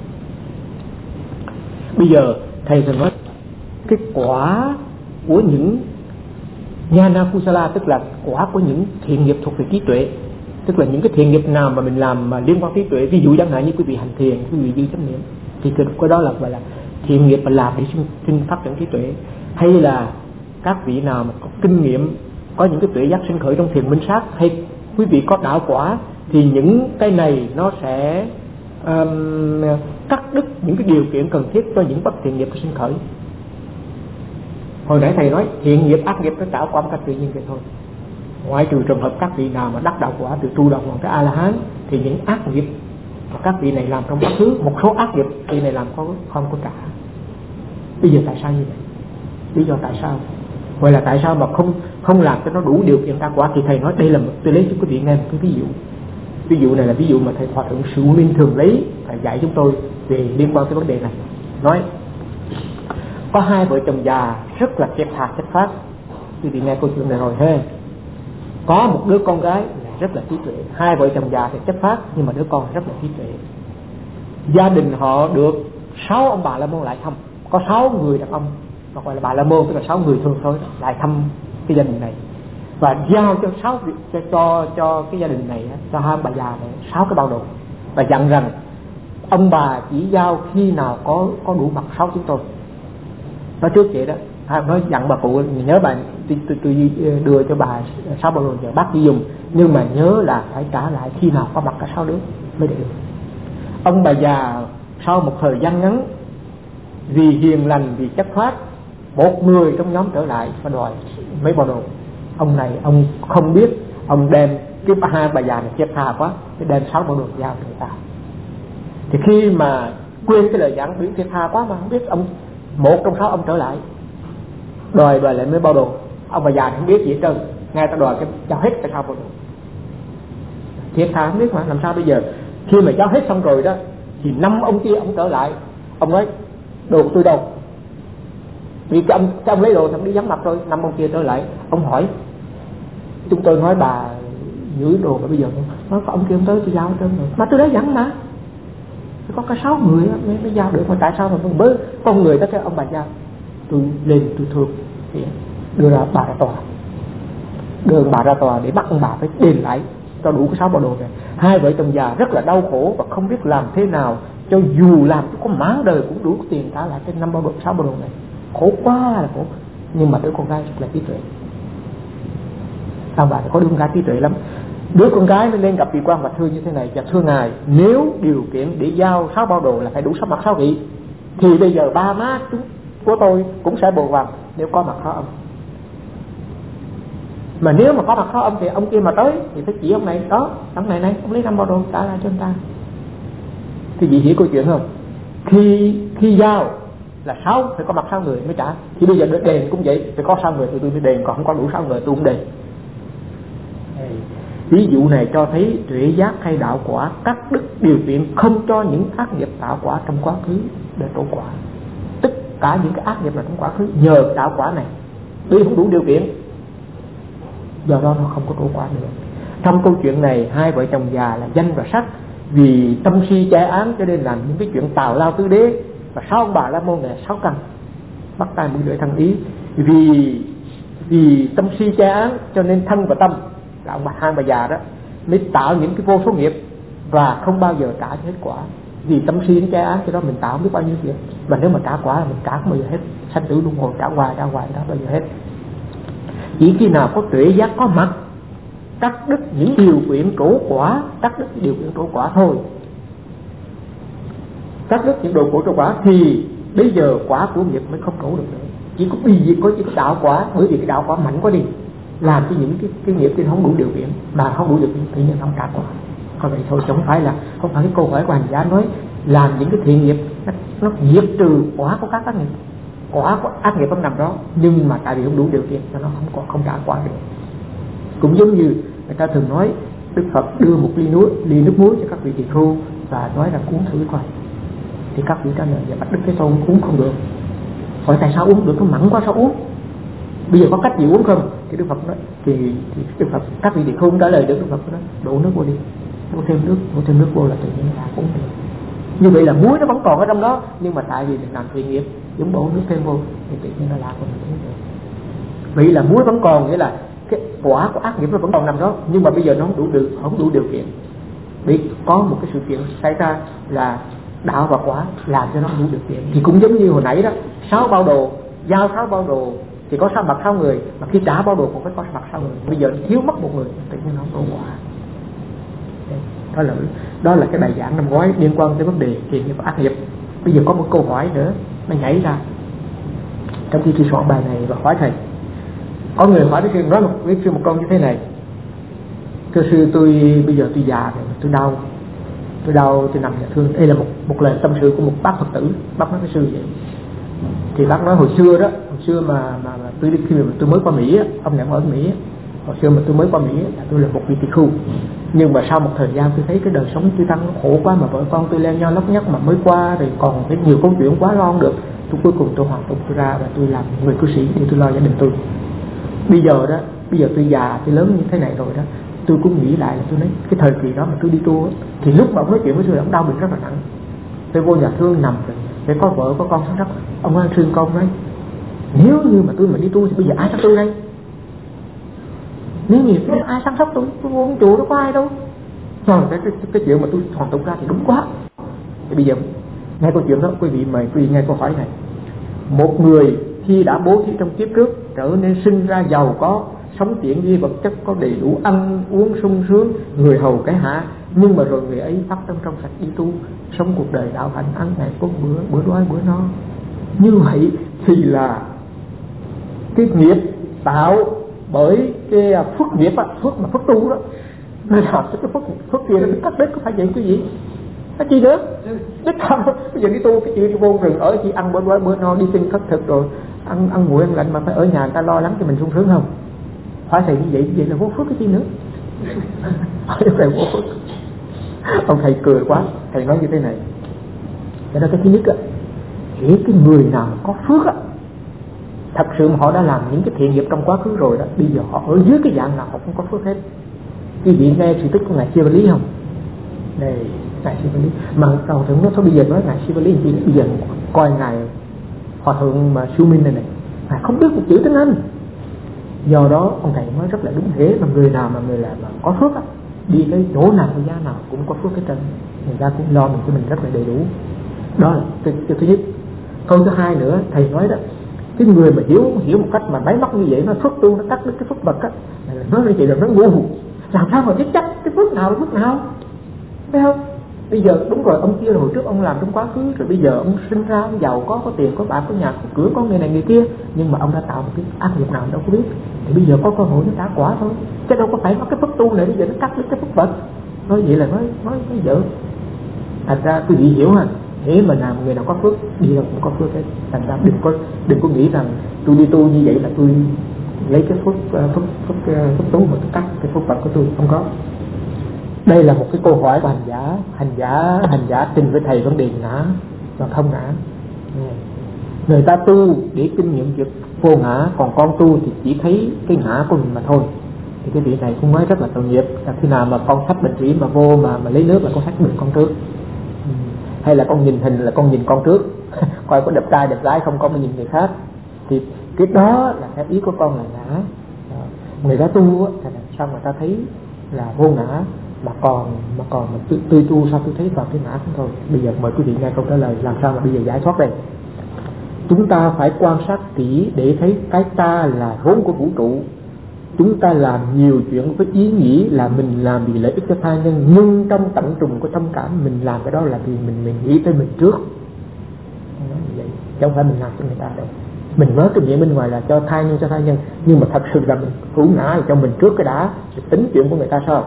Speaker 1: Bây giờ thầy sẽ nói cái quả của những Jnana Kusala, tức là quả của những thiện nghiệp thuộc về trí tuệ, tức là những cái thiện nghiệp nào mà mình làm mà liên quan trí tuệ. Ví dụ chẳng hạn như quý vị hành thiền, quý vị giữ chánh niệm, thì cái đó là gọi là thiện nghiệp mà làm để sinh phát triển trí tuệ. Hay là các vị nào mà có kinh nghiệm, có những cái tuệ giác sinh khởi trong thiền minh sát, hay quý vị có đạo quả, thì những cái này nó sẽ um, cắt đứt những cái điều kiện cần thiết cho những bất thiện nghiệp sinh khởi. Hồi nãy thầy nói thiện nghiệp ác nghiệp nó tạo quả một cách tự nhiên vậy thôi, ngoại trừ trường hợp các vị nào mà đắc đạo quả từ tu đạo hoàng tới A La Hán, thì những ác nghiệp mà các vị này làm trong quá khứ, một số ác nghiệp vị này làm có không có trả. Bây giờ tại sao như vậy? Lý do tại sao? Gọi là tại sao mà không không làm cho nó đủ điều kiện đắc quả? Thì thầy nói đây là một, tôi lấy cho quý vị nghe một cái ví dụ. Ví dụ này là ví dụ mà thầy Hòa thượng Sự Nguyên thường lấy thầy dạy chúng tôi về liên quan tới vấn đề này. Nói có hai vợ chồng già rất là chẹp thà chất phát. Quý vị nghe câu chuyện này rồi ha. Có một đứa con gái rất là trí tuệ. Hai vợ chồng già thì chất phát, nhưng mà đứa con rất là trí tuệ. Gia đình họ được sáu ông bà la môn lại thăm. Có sáu người đàn ông, mà gọi là bà la môn, tức là sáu người thường thôi, lại thăm cái gia đình này. Và giao cho sáu cho cho cho cái gia đình này, cho hai bà già này sáu cái bao đồ, và dặn rằng ông bà chỉ giao khi nào có có đủ mặt sáu chúng tôi. Nói trước vậy đó, nói dặn bà cụ nhớ bà tôi, tôi, tôi đưa cho bà sáu bao đồ giờ bác chỉ dùng, nhưng mà nhớ là phải trả lại khi nào có mặt cả sáu đứa mới được. Ông bà già sau một thời gian ngắn vì hiền lành, vì chất phát, một người trong nhóm trở lại và đòi mấy bao đồ. Ông này ông không biết, ông đem cái hai bà già này chết tha quá, cái đem sáu bao đồ giao cho người ta. Thì khi mà quên cái lời dặn, biến thiệt tha quá mà không biết, ông một trong sáu ông trở lại đòi đòi lại mấy bao đồ. Ông bà già không biết gì hết trơn, ngay ta đòi cái giao hết cái sáu bao đồ. Thiệt tha không biết mà làm sao bây giờ. Khi mà giao hết xong rồi đó, thì năm ông kia ông trở lại, ông nói đồ của tôi đâu? Vì cái ông, cái ông lấy đồ thì ông đi vắng mặt rồi. Năm ông kia trở lại, ông hỏi chúng tôi nói bà giữ đồ mà bây giờ nói có ông kia ông tới tôi giao trơn rồi, mà tôi đã dẫn mà có cả sáu người mới, mới giao được, mà tại sao mà mới con người đó cái ông bà giao? Tôi lên tôi thương thì đưa ra bà ra tòa, đưa bà ra tòa để bắt ông bà phải đền lại cho đủ cái sáu bao đồ này. Hai vợ chồng già rất là đau khổ và không biết làm thế nào, cho dù làm có máng đời cũng đủ tiền trả lại cái năm bao đồ, sáu bao đồ này. Khổ quá là khổ. Nhưng mà đứa con gái rất là trí tuệ. Ông bà có đứa con gái trí tuệ lắm. Đứa con gái mới lên gặp vị quan và thưa như thế này: dạ thưa ngài, nếu điều kiện để giao sáu bao đồ là phải đủ sáu mặt sáu vị, thì bây giờ ba má chúng của tôi cũng sẽ bồ hoàng nếu có mặt sáu ông. Mà nếu mà có mặt sáu ông thì ông kia mà tới thì phải chỉ ông này đó, ông này này ông lấy năm bao đồ trả lại cho ông ta. Thì vị hiểu câu chuyện không? Khi khi giao là sáu phải có mặt sáu người mới trả. Thì bây giờ đền cũng vậy, phải có sáu người thì tôi mới đền, còn không có đủ sáu người tôi cũng đền. Ví dụ này cho thấy tuệ giác hay đạo quả cắt đứt điều kiện không cho những ác nghiệp tạo quả trong quá khứ để trổ quả. Tất cả những cái ác nghiệp là trong quá khứ nhờ đạo quả này, tuy không đủ điều kiện, do đó nó không có trổ quả nữa. Trong câu chuyện này hai vợ chồng già là danh và sắc, vì tâm si che án cho nên làm những cái chuyện tào lao tứ đế, và sáu ông bà la môn này sáu căn bắt tay mũi lưỡi thân ý. Vì vì tâm si che án cho nên thân và tâm là ông bà hai bà già đó mới tạo những cái vô số nghiệp và không bao giờ trả hết quả. Vì tâm si nó che án, cho đó mình tạo không biết bao nhiêu nghiệp, mà nếu mà trả quả là mình trả không bao giờ hết, sanh tử luân hồi trả hoài trả hoài đó bao giờ hết. Chỉ khi nào có tuệ giác có mặt cắt đứt những điều kiện trổ quả, cắt đứt những điều kiện trổ quả thôi, cắt đứt những đồ của trổ quả, thì bây giờ quả của nghiệp mới không trổ được nữa. Chỉ có bị gì có chỉ có đạo quả, bởi vì cái đạo quả mạnh quá đi, làm cho những cái, cái nghiệp kia không đủ điều kiện, mà không đủ điều kiện tự nhiên không trả quả. Còn vậy thôi, không phải là không phải cái câu hỏi của hành giả nói làm những cái thiện nghiệp nó, nó diệt trừ quả của các ác nghiệp, quả của ác nghiệp vẫn nằm đó, nhưng mà tại vì không đủ điều kiện cho nó không có không trả quả được. Cũng giống như người ta thường nói Đức Phật đưa một ly nước ly nước muối cho các vị tỳ khưu và nói là uống thử coi, thì các vị trả lời dạ Bạch Đức Thế Tôn uống không được, hỏi tại sao uống được, nó mặn quá sao uống, bây giờ có cách gì uống không? Thì Đức Phật nói, thì, thì Đức Phật các vị địa không trả lời được. Đức Phật nói đổ nước vô đi, đổ thêm nước, đổ thêm nước vô là tự nhiên là uống được. Như vậy là muối nó vẫn còn ở trong đó, nhưng mà tại vì mình làm thiện nghiệp, chúng đổ nước thêm vô thì tự nhiên nó lạc của mình uống được. Vậy là muối vẫn còn, nghĩa là cái quả của ác nghiệp nó vẫn còn nằm đó, nhưng mà bây giờ nó không đủ được, không đủ điều kiện. Vì có một cái sự kiện xảy ra là đạo và quả làm cho nó đủ điều kiện. Thì cũng giống như hồi nãy đó, sáu bao đồ, giao sáu bao đồ thì có sáu mặt sáu người, mà khi trả bao đồ cũng phải có mặt sáu người. Bây giờ thiếu mất một người, tự nhiên nó không có quả. Đó là đó là cái bài giảng năm ngoái liên quan tới vấn đề thiện nghiệp và ác nghiệp. Bây giờ có một câu hỏi nữa nó nhảy ra trong khi tôi soạn bài này và hỏi thầy. Có người hỏi với sư, nói một với sư một câu như thế này: thưa sư, tôi bây giờ tôi già rồi, tôi đau, tôi đau, tôi nằm nhà thương. Đây là một một lời tâm sự của một bác Phật tử. Bác nói với sư vậy. Thì bác nói hồi xưa đó, hồi xưa mà mà, mà tôi đi khi mà tôi mới qua Mỹ á, ông này ở Mỹ á, hồi xưa mà tôi mới qua Mỹ á, tôi là một vị tỳ khưu. Nhưng mà sau một thời gian tôi thấy cái đời sống tôi tăng nó khổ quá, mà vợ con tôi leo nhau lóc nhóc mà mới qua, rồi còn cái nhiều câu chuyện quá lo không được. Tôi cuối cùng tôi hoàn tục tôi ra và tôi làm người cư sĩ để tôi lo gia đình tôi. Bây giờ đó, bây giờ tôi già, tôi lớn như thế này rồi đó, tôi cũng nghĩ lại là tôi nói cái thời kỳ đó mà tôi đi tu á, thì lúc mà ông nói chuyện với tôi là ông đau bệnh rất là nặng. Tôi vô nhà thương nằm rồi, để có vợ có con sắp sắp. Ông An Sương Công nói nếu như mà tôi mà đi tu thì bây giờ ai sắp tôi đây? Nếu như ai sắp sắp tôi, tôi vô chùa đâu có ai đâu. Rồi cái, cái, cái chuyện mà tôi hoàn tục ra thì đúng quá. Thì bây giờ nghe câu chuyện đó, quý vị mời quý vị nghe câu hỏi này. Một người khi đã bố thí trong kiếp trước trở nên sinh ra giàu có, sống tiện nghi vật chất, có đầy đủ ăn uống sung sướng, người hầu cái hạ, nhưng mà rồi người ấy phát tâm trong sạch đi tu, sống cuộc đời đạo hạnh, ăn ngày có bữa, bữa đói bữa no. Như vậy thì là cái nghiệp tạo bởi cái phước nghiệp á, phước mà phước tu đó, nên làm cho cái phước phước kia nó cắt đứt, có phải vậy quý vị? Cái chi nữa? Đứt không? Bây giờ đi tu cái chuyện vô rừng ở chỉ ăn bữa đói bữa no, đi xin khất thực rồi ăn ăn nguội ăn lạnh, mà phải ở nhà người ta lo lắng cho mình sung sướng không? Phải thầy như vậy, như vậy là vô phước cái chi nữa? Thầy vô phước. Ông thầy cười quá, thầy nói như thế này. Cho nên cái thứ nhất á, chỉ cái người nào có phước á, thật sự mà họ đã làm những cái thiện nghiệp trong quá khứ rồi đó, bây giờ họ ở dưới cái dạng nào họ cũng có phước hết. Quý vị nghe sự tích của ngài Siva Lý không? Này ngài Siva Lý, mà cầu thượng nó thôi bây giờ nói ngài Siva Lý gì, bây giờ coi ngài hòa thượng mà Siêu Minh này này, ngài không biết một chữ tiếng Anh. Do đó ông thầy nói rất là đúng thế, mà người nào mà người làm mà có phước á, đi cái chỗ nào cái giá nào cũng có phước cái trơn, người ta cũng lo mình cho mình rất là đầy đủ. Đó là cái, cái thứ nhất. Câu thứ hai nữa, thầy nói đó, cái người mà hiểu hiểu một cách mà máy móc như vậy, nó phước tu nó cắt đứt cái phước vật á, nói như vậy là nó ngu. Làm sao mà biết chắc cái phước nào là phước nào, thấy không? Bây giờ đúng rồi, ông kia hồi trước ông làm trong quá khứ, rồi bây giờ ông sinh ra ông giàu có, có tiền, có bạc, có nhà, có cửa, có người này người kia, nhưng mà ông đã tạo một cái ác nghiệp nào đâu có biết. Thì bây giờ có cơ hội nó trả quả thôi, chứ đâu có phải có cái phước tu này bây giờ nó cắt đứt cái phước vật. Nói vậy là nói nói nói dở. Thật ra quý vị hiểu ha, thế mà làm người nào có phước đi đâu cũng có phước hết. Thành ra đừng có đừng có nghĩ rằng tôi đi tu như vậy là tôi lấy cái phước phước phước, phước tu mà tôi cắt cái phước vật của tôi, không có. Đây là một cái câu hỏi của hành giả, hành giả hành giả trình với thầy vấn đề ngã và không ngã. Người ta tu để kinh nghiệm việc vô ngã, còn con tu thì chỉ thấy cái ngã của mình mà thôi. Thì cái vị này cũng nói rất là tội nghiệp. Là khi nào mà con sách bệnh thủy mà vô mà mà lấy nước là con sách mình con trước, hay là con nhìn hình là con nhìn con trước, coi có đẹp trai đẹp gái không, con mới nhìn người khác. Thì cái đó là cái ý của con là ngã. Người ta tu á, thì sao người ta thấy là vô ngã, mà còn mà còn mà tôi, tôi tu sao tôi thấy vào cái ngã không thôi. Bây giờ mời quý vị nghe câu trả lời làm sao mà bây giờ giải thoát đây. Chúng ta phải quan sát kỹ để thấy cái ta là vốn của vũ trụ. Chúng ta làm nhiều chuyện với ý nghĩ là mình làm vì lợi ích cho tha nhân, nhưng trong tận trùng của tâm cảm mình làm cái đó là vì mình mình nghĩ tới mình trước. Vậy chứ không phải mình làm cho người ta đâu. Mình nói cái miệng bên ngoài là cho tha nhân cho tha nhân, nhưng mà thật sự là mình thủ ngã cho mình trước cái đã, tính chuyện của người ta sao?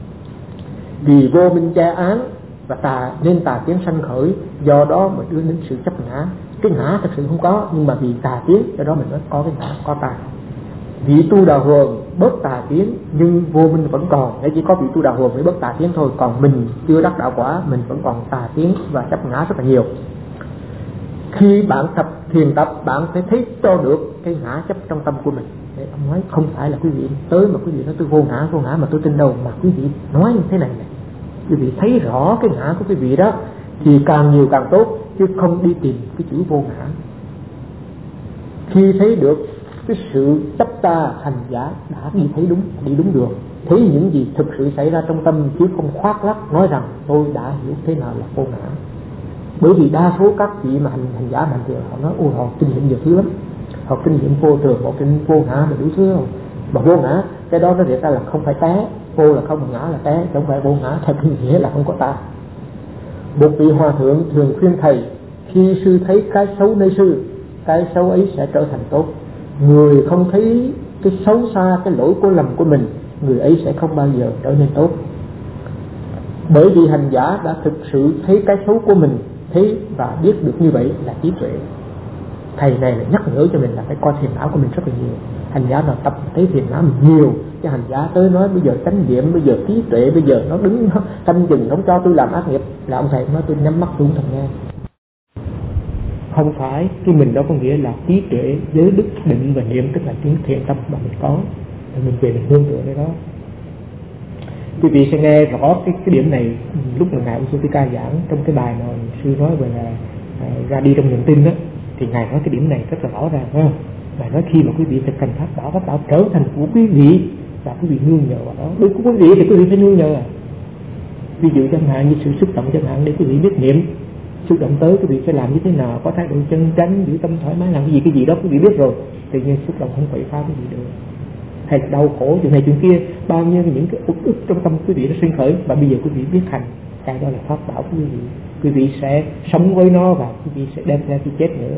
Speaker 1: Vì vô minh che án và tà nên tà kiến sanh khởi, do đó mà đưa đến sự chấp ngã. Cái ngã thật sự không có, nhưng mà vì tà kiến do đó mình nói có cái ngã, có tà. Vị tu đà huồng bớt tà kiến nhưng vô minh vẫn còn. Để chỉ có vị tu đà huồng mới bớt tà kiến thôi, còn mình chưa đắc đạo quả, mình vẫn còn tà kiến và chấp ngã rất là nhiều. Khi bạn tập thiền tập, bạn phải thấy cho được cái ngã chấp trong tâm của mình. Để ông nói không phải là quý vị tới mà quý vị nói tôi vô ngã vô ngã mà tôi tin đâu, mà quý vị nói như thế này này, quý vị thấy rõ cái ngã của quý vị đó thì càng nhiều càng tốt, chứ không đi tìm cái chữ vô ngã. Khi thấy được cái sự chấp ta hành giả đã đi thấy đúng, đi đúng đường, thấy những gì thực sự xảy ra trong tâm, chứ không khoác lác nói rằng tôi đã hiểu thế nào là vô ngã. Bởi vì đa số các vị mà hành, hành giả hành thiền họ nói ôi họ kinh nghiệm nhiều thứ lắm, họ kinh nghiệm vô thường, họ kinh nghiệm vô ngã mà đủ thứ không. Mà vô ngã cái đó nó thiệt ra là không phải té, vô là không, ngã là té, không phải vô ngã theo cái nghĩa là không có ta. Một vị hòa thượng thường khuyên thầy, khi sư thấy cái xấu nơi sư, cái xấu ấy sẽ trở thành tốt. Người không thấy cái xấu xa, cái lỗi của lầm của mình, người ấy sẽ không bao giờ trở nên tốt. Bởi vì hành giả đã thực sự thấy cái xấu của mình, thấy và biết được như vậy là trí tuệ. Thầy này là nhắc nhở cho mình là phải coi thiền não của mình rất là nhiều. Hành giả nào tập thấy thiền não mình nhiều, cái hành giả tới nói bây giờ chánh niệm, bây giờ trí tuệ, bây giờ nó đứng nó canh chừng không cho tôi làm ác nghiệp, là ông thầy nói tôi nhắm mắt tôi không thèm nghe. Không phải cái mình đó có nghĩa là trí tuệ, giới đức, định và niệm, tức là tiếng thiền tâm mà mình có, mình về mình nương tựa nơi đó. Quý vị sẽ nghe rõ cái, cái điểm này lúc mà ngài Usutika giảng trong cái bài mà sư nói về là à, ra đi trong niềm tin đó, thì ngài nói cái điểm này rất là rõ ràng, phải không? Ngài nói khi mà quý vị thực hành pháp bảo, pháp bảo trở thành của quý vị và quý vị nương nhờ vào đó. Đối với quý vị thì quý vị phải nương nhờ. Ví dụ chẳng hạn như sự xúc động chẳng hạn, để quý vị biết niệm, xúc động tới quý vị phải làm như thế nào, có thái độ chân chánh, giữ tâm thoải mái, làm cái gì cái gì đó quý vị biết rồi, tự nhiên xúc động không quậy phá quý vị được. Hay là đau khổ chuyện này chuyện kia, bao nhiêu những cái uất ức trong tâm quý vị nó sinh khởi, và bây giờ quý vị biết hành, cái đó là pháp bảo của quý vị. Quý vị sẽ sống với nó và quý vị sẽ đem ra khi chết nữa.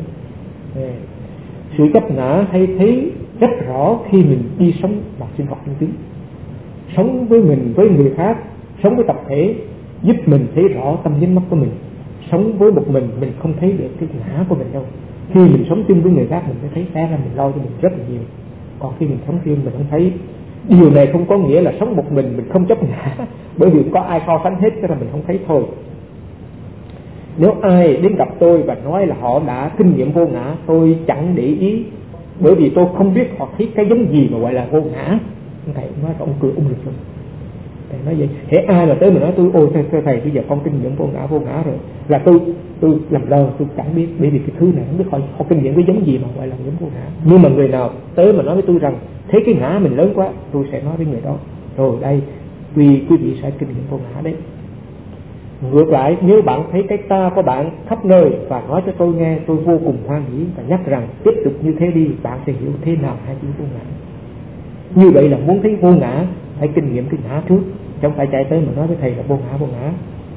Speaker 1: Sự chấp ngã hay thấy rất rõ khi mình đi sống và sinh hoạt tinh tiến, sống với mình, với người khác, sống với tập thể, giúp mình thấy rõ tâm dính mắc của mình. Sống với một mình, mình không thấy được cái ngã của mình đâu. Khi mình sống chung với người khác, mình mới thấy té ra mình lo cho mình rất là nhiều. Còn khi mình sống riêng mình không thấy. Điều này không có nghĩa là sống một mình mình không chấp ngã, bởi vì có ai so sánh hết cho nên mình không thấy thôi. Nếu ai đến gặp tôi và nói là họ đã kinh nghiệm vô ngã, tôi chẳng để ý, bởi vì tôi không biết họ thấy cái giống gì mà gọi là vô ngã. Thầy nói ông cười ung lực rồi. Thầy nói vậy, hễ ai mà tới mà nói tôi ôi thưa thầy bây giờ con kinh nghiệm vô ngã vô ngã rồi, là tôi tôi làm lơ, tôi chẳng biết, bởi vì cái thứ này không biết họ, họ kinh nghiệm cái giống gì mà gọi là giống vô ngã. Nhưng mà người nào tới mà nói với tôi rằng thấy cái ngã mình lớn quá, tôi sẽ nói với người đó rồi đây quý quý vị sẽ kinh nghiệm vô ngã đấy. Ngược lại, nếu bạn thấy cái ta của bạn khắp nơi và nói cho tôi nghe, tôi vô cùng hoan hỉ và nhắc rằng tiếp tục như thế đi, bạn sẽ hiểu thế nào hai chữ vô ngã. Như vậy là muốn thấy vô ngã phải kinh nghiệm cái ngã trước, chẳng phải chạy tới mà nói với thầy là vô ngã vô ngã.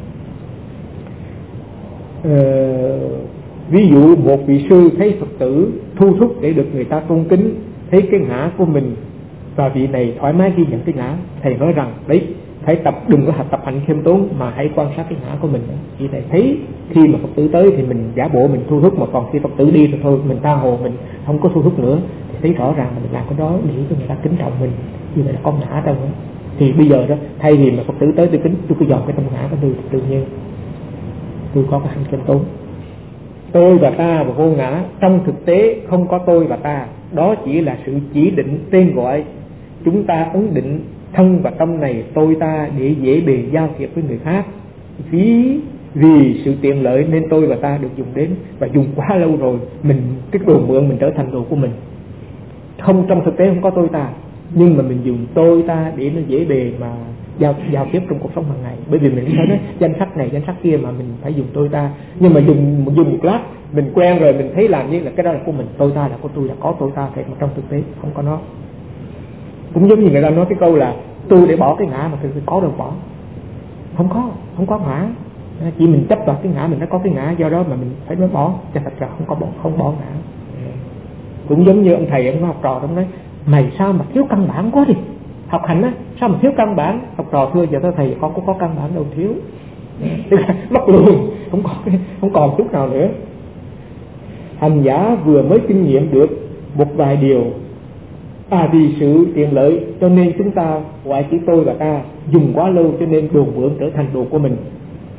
Speaker 1: Ờ, ví dụ một vị sư thấy Phật tử thu thúc để được người ta tôn kính, thấy cái ngã của mình và vị này thoải mái ghi nhận cái ngã, thầy nói rằng đấy phải tập, đừng có tập hành khiêm tốn mà hãy quan sát cái ngã của mình. Vị này thấy khi mà Phật tử tới thì mình giả bộ mình thu thúc, mà còn khi Phật tử đi rồi thôi mình tha hồ, mình không có thu thúc nữa, thì thấy rõ ràng là mình làm cái đó để cho người ta kính trọng mình, như vậy là có ngã trong đó. Thì bây giờ đó thay vì mà Phật tử tới tôi kính, tôi cứ dòm cái tâm ngã của tôi, tự nhiên tôi có cái hành khiêm tốn. Tôi và ta và vô ngã, trong thực tế không có tôi và ta, đó chỉ là sự chỉ định tên gọi. Chúng ta ấn định thân và tâm này tôi ta để dễ bề giao thiệp với người khác. Vì vì sự tiện lợi nên tôi và ta được dùng đến, và dùng quá lâu rồi, mình cái đồ mượn mình trở thành đồ của mình. Không, trong thực tế không có tôi ta, nhưng mà mình dùng tôi ta để nó dễ bề mà giao giao tiếp trong cuộc sống hàng ngày. Bởi vì mình thấy nói danh sách này danh sách kia mà mình phải dùng tôi ta, nhưng mà dùng dùng một lát mình quen rồi, mình thấy làm như là cái đó là của mình, tôi ta là của tôi, là có tôi ta, thì mà trong thực tế không có nó. Cũng giống như người ta nói cái câu là tôi để bỏ cái ngã mà tôi có đâu bỏ, không có, không có ngã, chỉ mình chấp vào cái ngã, mình nó có cái ngã, do đó mà mình phải nói bỏ, cho thật ra không có bỏ, không bỏ ngã. Cũng giống như ông thầy ông học trò ông nói mày sao mà thiếu căn bản quá đi, học hành á sao mà thiếu căn bản. Học trò thưa giờ tôi thầy con cũng có căn bản đâu thiếu, mất luôn, không có không còn chút nào nữa. Hành giả vừa mới kinh nghiệm được một vài điều, à vì sự tiện lợi cho nên chúng ta ngoại chữ tôi và ta dùng quá lâu, cho nên đồ mượn trở thành đồ của mình.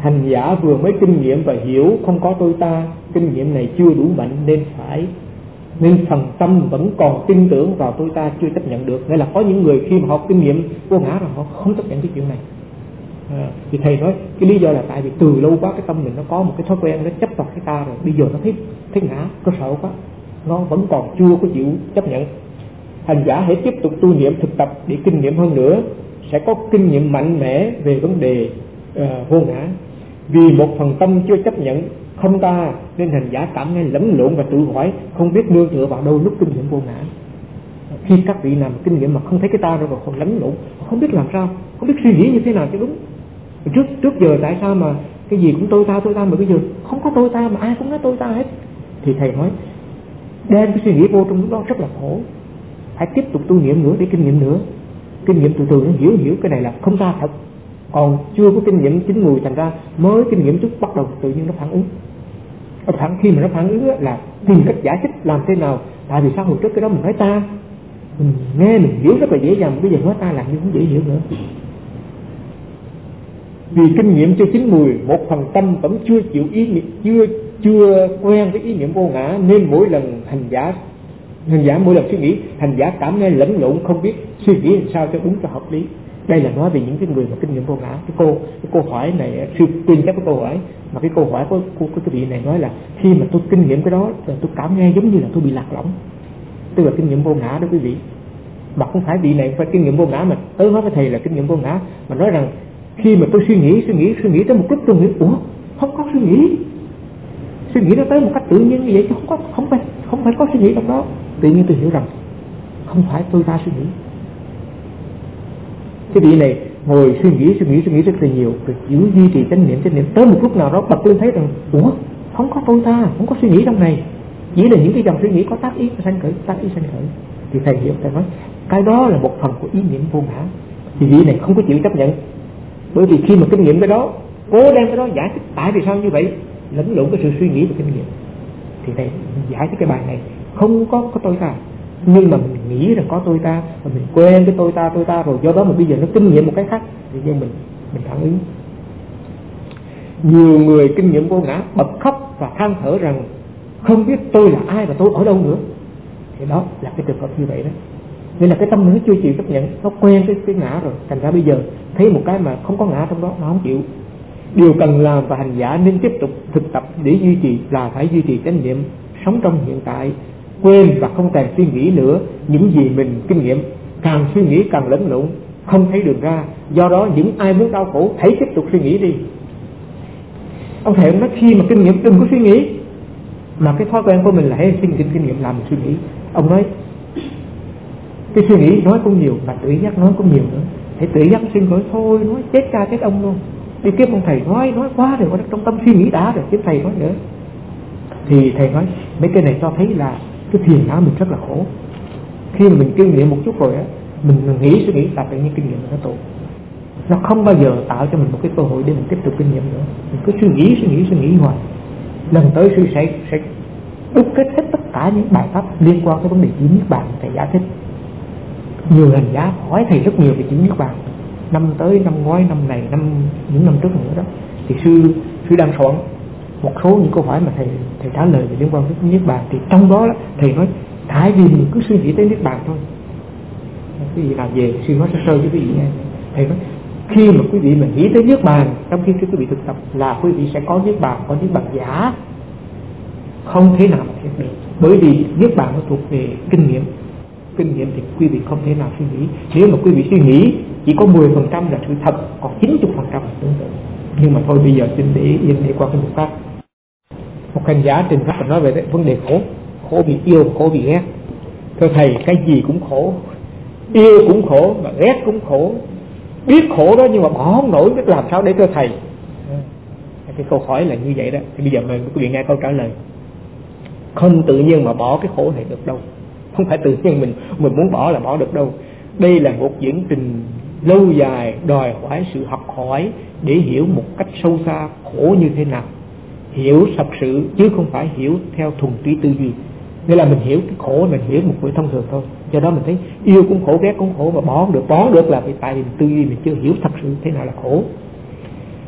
Speaker 1: Hành giả vừa mới kinh nghiệm và hiểu không có tôi ta, kinh nghiệm này chưa đủ mạnh nên phải nên phần tâm vẫn còn tin tưởng vào tôi ta, chưa chấp nhận được. Nghĩa là có những người khi mà họ kinh nghiệm vô ngã rồi họ không chấp nhận cái chuyện này. À, thì thầy nói cái lý do là tại vì từ lâu quá cái tâm mình nó có một cái thói quen nó chấp vào cái ta rồi, bây giờ nó thấy thấy ngã, nó sợ quá, nó vẫn còn chưa có chịu chấp nhận. Hành giả hãy tiếp tục tu niệm thực tập để kinh nghiệm hơn nữa, sẽ có kinh nghiệm mạnh mẽ về vấn đề uh, vô ngã. Vì một phần tâm chưa chấp nhận không ta nên hành giả cảm nghe lẫn lộn và tự hỏi không biết nương tựa vào đâu lúc kinh nghiệm vô ngã. Khi các vị nào kinh nghiệm mà không thấy cái ta đâu rồi còn lẫn lộn, không biết làm sao, không biết suy nghĩ như thế nào cho đúng. Trước trước giờ tại sao mà cái gì cũng tôi ta tôi ta mà bây giờ không có tôi ta mà ai cũng nói tôi ta hết? Thì thầy nói đem cái suy nghĩ vô trong lúc đó rất là khổ. Hãy tiếp tục tu niệm nữa để kinh nghiệm nữa, kinh nghiệm từ từ nó hiểu hiểu cái này là không ta thật. Còn chưa có kinh nghiệm chín mùi thành ra mới kinh nghiệm chút bắt đầu tự nhiên nó phản ứng. Nó phản khi mà nó phản ứng là tìm cách giải thích làm thế nào. Tại vì sao hồi trước cái đó mình nói ta, mình nghe mình hiểu rất là dễ dàng, bây giờ nói ta làm như không dễ hiểu nữa. Vì kinh nghiệm chưa chín mùi, một phần tâm vẫn chưa chịu ý niệm, chưa chưa quen với ý niệm vô ngã, nên mỗi lần hành giả hành giả mỗi lần suy nghĩ, hành giả cảm nghe lẫn lộn, không biết suy nghĩ làm sao cho đúng cho hợp lý. Đây là nói về những cái người mà kinh nghiệm vô ngã. Cái cô cái câu hỏi này sư tin chắc cái câu hỏi mà cái câu hỏi của, của, của cái vị này nói là khi mà tôi kinh nghiệm cái đó tôi cảm nghe giống như là tôi bị lạc lõng, tức là kinh nghiệm vô ngã đó quý vị. Mà không phải vị này không phải kinh nghiệm vô ngã mà tới nói với thầy là kinh nghiệm vô ngã, mà nói rằng khi mà tôi suy nghĩ suy nghĩ suy nghĩ tới một lúc tôi nghĩ ủa không có suy nghĩ, suy nghĩ nó tới một cách tự nhiên như vậy chứ không có không phải không phải có suy nghĩ trong đó. Tự nhiên tôi hiểu rằng không phải tôi ta suy nghĩ. Cái vị này ngồi suy nghĩ suy nghĩ suy nghĩ rất là nhiều, rồi giữ duy trì chánh niệm chánh niệm tới một lúc nào đó bật lên thấy rằng ủa không có tôi ta, không có suy nghĩ trong này, chỉ là những cái dòng suy nghĩ có tác ý sanh khởi, tác ý sanh khởi. Thì thầy hiểu, thầy nói cái đó là một phần của ý niệm vô ngã. Thì vị này không có chịu chấp nhận, bởi vì khi mà kinh nghiệm cái đó, cố đem cái đó giải thích tại vì sao như vậy, lẫn lộn cái sự suy nghĩ và kinh nghiệm. Thì thầy giải thích cái bài này không có có tôi ta, nhưng mà mình nghĩ rằng có tôi ta và mình quen cái tôi ta tôi ta rồi, do đó mà bây giờ nó kinh nghiệm một cái khác thì nhưng mình mình phản ứng. Nhiều người kinh nghiệm vô ngã bật khóc và than thở rằng không biết tôi là ai và tôi ở đâu nữa. Thì đó là cái trường hợp như vậy đó. Nên là cái tâm nó chưa chịu chấp nhận, nó quen cái cái ngã rồi, thành ra bây giờ thấy một cái mà không có ngã trong đó nó không chịu. Điều cần làm và hành giả nên tiếp tục thực tập để duy trì là phải duy trì chánh niệm, sống trong hiện tại, quên và không càng suy nghĩ nữa những gì mình kinh nghiệm. Càng suy nghĩ càng lẫn lộn, không thấy đường ra. Do đó những ai muốn đau khổ hãy tiếp tục suy nghĩ đi. Ông thầy ông nói khi mà kinh nghiệm đừng có suy nghĩ, mà cái thói quen của mình là hãy xin kinh kinh nghiệm làm mình suy nghĩ. Ông nói cái suy nghĩ nói cũng nhiều và tự giác nói cũng nhiều nữa. Hãy tự giác xin lỗi thôi, nói chết cha chết ông luôn. Đi kiếp ông thầy nói nói quá rồi, trong tâm suy nghĩ đã rồi, kiếp thầy nói nữa. Thì thầy nói mấy cái này cho thấy là cái phiền não mình rất là khổ. Khi mà mình kinh nghiệm một chút rồi á, mình nghĩ suy nghĩ là tự nhiên kinh nghiệm nó tụ, nó không bao giờ tạo cho mình một cái cơ hội để mình tiếp tục kinh nghiệm nữa. Mình cứ suy nghĩ suy nghĩ suy nghĩ hoài, lần tới suy sẽ sẽ đúc kết hết tất cả những bài pháp liên quan tới vấn đề chữ niết bàn. Thầy giải thích nhiều hành giả hỏi thầy rất nhiều về chữ niết bàn, năm tới năm ngoái năm này năm những năm trước nữa đó, thì sư sư đang soạn một số những câu hỏi mà thầy thầy trả lời về liên quan tới niết bàn. Thì trong đó, đó thầy nói tại vì mình cứ suy nghĩ tới niết bàn thôi. Quý vị làm về sư nói sơ sơ với quý vị nghe. Thầy nói khi mà quý vị mà nghĩ tới niết bàn trong khi quý vị thực tập là quý vị sẽ có niết bàn, có niết bàn giả, không thể nào mà thiệt được. Bởi vì niết bàn nó thuộc về kinh nghiệm, kinh nghiệm thì quý vị không thể nào suy nghĩ. Nếu mà quý vị suy nghĩ chỉ có mười phần trăm là sự thật, còn chín mươi phần trăm là tưởng tượng. Nhưng mà thôi bây giờ xin để yên để qua cái một khác. Một hành giả trình pháp nói về vấn đề khổ, khổ vì yêu, khổ vì ghét. Thưa thầy, cái gì cũng khổ, yêu cũng khổ mà ghét cũng khổ. Biết khổ đó nhưng mà bỏ không nổi, biết làm sao để thưa thầy. Cái câu hỏi là như vậy đó. Thì bây giờ mời quý vị nghe câu trả lời. Không tự nhiên mà bỏ cái khổ này được đâu. Không phải tự nhiên mình mình muốn bỏ là bỏ được đâu. Đây là một diễn trình lâu dài, đòi hỏi sự học hỏi để hiểu một cách sâu xa khổ như thế nào. Hiểu thật sự chứ không phải hiểu theo thuần túy tư duy. Nghĩa là mình hiểu cái khổ, mình hiểu một người thông thường thôi. Do đó mình thấy yêu cũng khổ, ghét cũng khổ, mà bỏ được, bỏ được là vì tại vì tư duy mình chưa hiểu thật sự thế nào là khổ.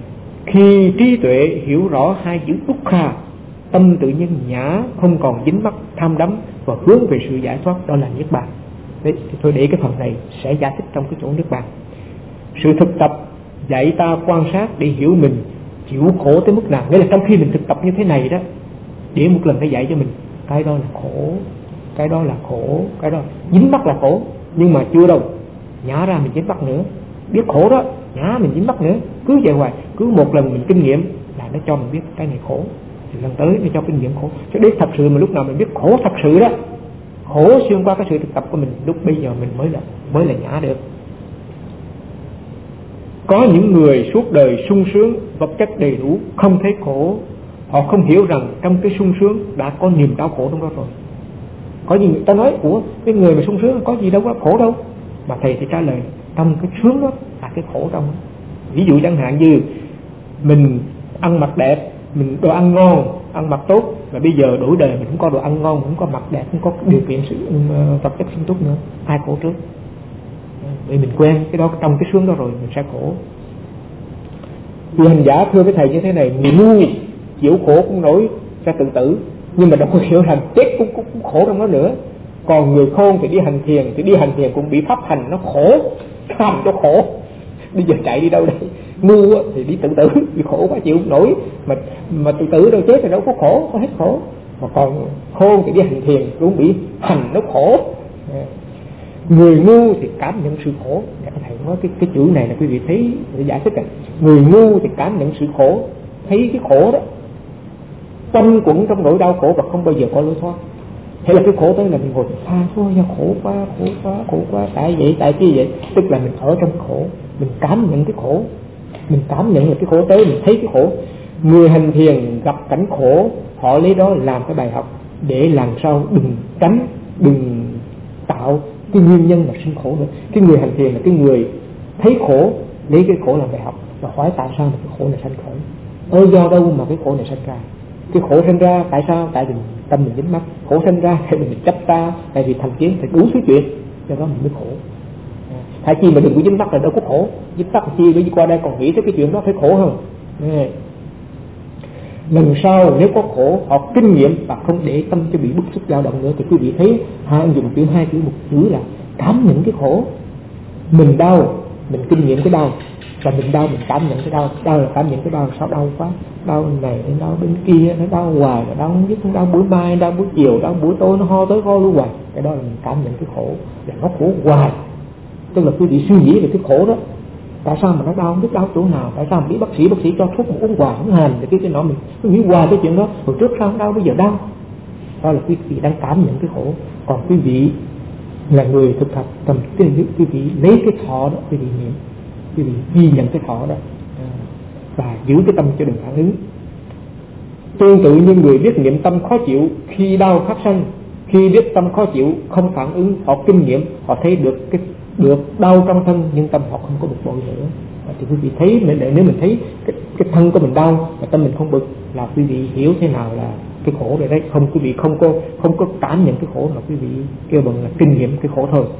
Speaker 1: Khi trí tuệ hiểu rõ hai chữ dukkha, tâm tự nhiên nhã, không còn dính mắc tham đắm và hướng về sự giải thoát, đó là niết bàn. Đấy, thì tôi để cái phần này sẽ giải thích trong cái chỗ niết bàn. Sự thực tập dạy ta quan sát để hiểu mình chịu khổ tới mức nào. Nghĩa là trong khi mình thực tập như thế này đó, để một lần phải dạy cho mình cái đó là khổ, cái đó là khổ, cái đó dính mắc là khổ, nhưng mà chưa đâu, nhả ra mình dính mắc nữa, biết khổ đó, nhả mình dính mắc nữa, cứ vậy hoài, cứ một lần mình kinh nghiệm là nó cho mình biết cái này khổ, thì lần tới nó cho kinh nghiệm khổ, cho đến thật sự mà lúc nào mình biết khổ thật sự đó, khổ xuyên qua cái sự thực tập của mình, lúc bây giờ mình mới là mới là nhả được. Có những người suốt đời sung sướng, vật chất đầy đủ, không thấy khổ. Họ không hiểu rằng trong cái sung sướng đã có niềm đau khổ trong đó rồi. Có gì người ta nói của cái người mà sung sướng có gì đâu có khổ đâu, mà thầy thì trả lời trong cái sướng đó là cái khổ trong đó. Ví dụ chẳng hạn như mình ăn mặc đẹp, mình đồ ăn ngon, ăn mặc tốt, mà bây giờ đổi đời mình không có đồ ăn ngon, không có mặc đẹp, không có điều kiện sự vật chất sung túc nữa, ai khổ trước? Để mình quen cái đó, trong cái sướng đó rồi mình sẽ khổ. Vì hành giả thưa với thầy như thế này, người ngu chịu khổ cũng nổi sẽ tự tử, nhưng mà đâu có hiểu rằng chết cũng, cũng, cũng khổ trong đó nữa. Còn người khôn thì đi hành thiền, thì đi hành thiền cũng bị pháp hành nó khổ, làm cho khổ. Bây giờ chạy đi đâu đây? Ngu thì đi tự tử, vì khổ quá chịu không nổi, mà mà tự tử đâu, chết thì đâu có khổ, có hết khổ. Mà còn khôn thì đi hành thiền cũng bị hành nó khổ. Người ngu thì cảm nhận sự khổ. Thầy nói cái, cái chữ này là quý vị thấy để giải thích. Người ngu thì cảm nhận sự khổ, thấy cái khổ đó, quanh quẩn trong nỗi đau khổ và không bao giờ có lối thoát. Thế là cái khổ tới là mình ngồi xa thôi, khổ quá, khổ quá, khổ quá, tại vậy, tại chi vậy? Tức là mình ở trong khổ, mình cảm nhận cái khổ, mình cảm nhận được cái khổ tới, mình thấy cái khổ. Người hành thiền gặp cảnh khổ, họ lấy đó làm cái bài học để làm sao đừng tránh, đừng tạo cái nguyên nhân mà sinh khổ nữa. Cái người hành thiền là cái người thấy khổ, lấy cái khổ làm bài học và hỏi tại sao mà cái khổ này sanh khởi, ơ do đâu mà cái khổ này sanh ra. Cái khổ sanh ra tại sao? Tại vì tâm mình dính mắc. Khổ sanh ra tại vì mình chấp ta, tại vì thành kiến, phải đủ thứ chuyện, do đó mình mới khổ. Tại chi mà đừng có dính mắc là đâu có khổ. Dính mắc chi bởi vì qua đây còn nghĩ tới cái chuyện đó phải khổ không? Này. Lần sau nếu có khổ họ kinh nghiệm và không để tâm cho bị bức xúc dao động nữa, thì quý vị thấy hai anh dùng chữ hai chữ một chữ là cảm nhận cái khổ. Mình đau mình kinh nghiệm cái đau, và mình đau mình cảm nhận cái đau. Đau là cảm nhận cái đau, sao đau quá, đau này đau bên kia, nó đau hoài, nó đau không biết, nó đau buổi mai, đau buổi chiều, đau buổi tối, nó ho tới ho luôn hoài. Cái đó là mình cảm nhận cái khổ, là nó khổ hoài. Tức là quý vị suy nghĩ về cái khổ đó, tại sao mà nó đau, không biết đau chỗ nào, tại sao mà biết bác sĩ bác sĩ cho thuốc một uống hoài không hành, thì cái cái nọ mình cứ nghĩ hoài cái chuyện đó, hồi trước sao không đau bây giờ đau. Đó là quý vị đang cảm nhận cái khổ. Còn quý vị là người thực tập tầm cái quý vị lấy cái thọ đó, quý vị niệm, quý vị ghi nhận cái thọ đó và giữ cái tâm cho đừng phản ứng. Tương tự như người biết niệm tâm khó chịu khi đau phát sanh, khi biết tâm khó chịu không phản ứng, họ kinh nghiệm, họ thấy được cái được đau trong thân nhưng tâm họ không có bực bội nữa. Thì quý vị thấy, nếu mình thấy cái, cái thân của mình đau mà tâm mình không bực, là quý vị hiểu thế nào là cái khổ rồi đấy. Không, quý vị không có không có cảm nhận cái khổ, mà quý vị kêu bằng là kinh nghiệm cái khổ thôi.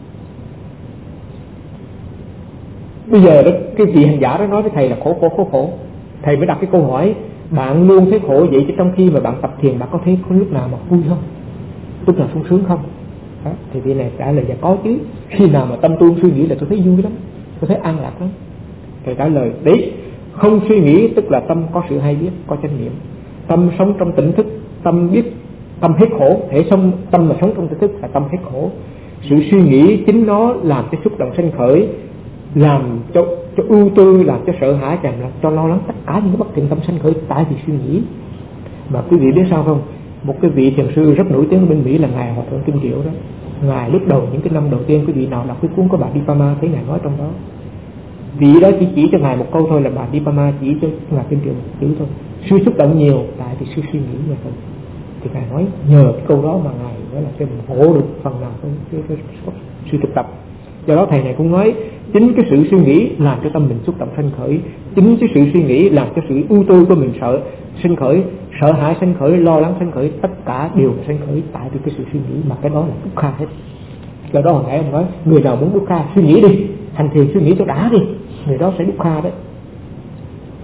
Speaker 1: Bây giờ đó, cái vị hành giả đó nói với thầy là khổ khổ khổ khổ, thầy mới đặt cái câu hỏi: bạn luôn thấy khổ vậy chứ trong khi mà bạn tập thiền bạn có thấy có lúc nào mà vui không, tức là sung sướng không? Đó, thì vị này trả lời là có chứ. Khi nào mà tâm tôi suy nghĩ là tôi thấy vui lắm, tôi thấy an lạc lắm. Thầy trả lời đấy, không suy nghĩ tức là tâm có sự hay biết, có chánh niệm. Tâm sống trong tỉnh thức, tâm biết, tâm hết khổ. Thể sống tâm mà sống trong tỉnh thức là tâm hết khổ. Sự suy nghĩ chính nó làm cho xúc động sanh khởi, làm cho cho ưu tư, làm cho sợ hãi, làm cho lo lắng, tất cả những cái bất thiện tâm sanh khởi tại vì suy nghĩ. Mà quý vị biết sao không? Một cái vị thiền sư rất nổi tiếng ở bên Mỹ là ngài Hòa thượng Kim Triệu đó. Ngài lúc đầu những cái năm đầu tiên, quý vị nào đọc cái cuốn của bà Dipama thấy ngài nói trong đó, vị đó chỉ chỉ cho ngài một câu thôi, là bà Dipama chỉ cho ngài Kim Triệu một chữ thôi: suy xúc động nhiều tại vì suy suy nghĩ nhiều thôi. Thì ngài nói nhờ cái câu đó mà ngài nói là cho mình ngộ được phần nào cái, cái, cái, cái sự thực tập. Do đó thầy này cũng nói chính cái sự suy nghĩ làm cho tâm mình xúc động sanh khởi, chính cái sự suy nghĩ làm cho sự ưu tư của mình sợ sanh khởi, sợ hãi sanh khởi, lo lắng sanh khởi, tất cả đều là sanh khởi tại vì cái sự suy nghĩ, mà cái đó là dukkha hết. Do đó hồi nãy ông nói người nào muốn dukkha suy nghĩ đi, hành thiền suy nghĩ cho đã đi, người đó sẽ dukkha đấy.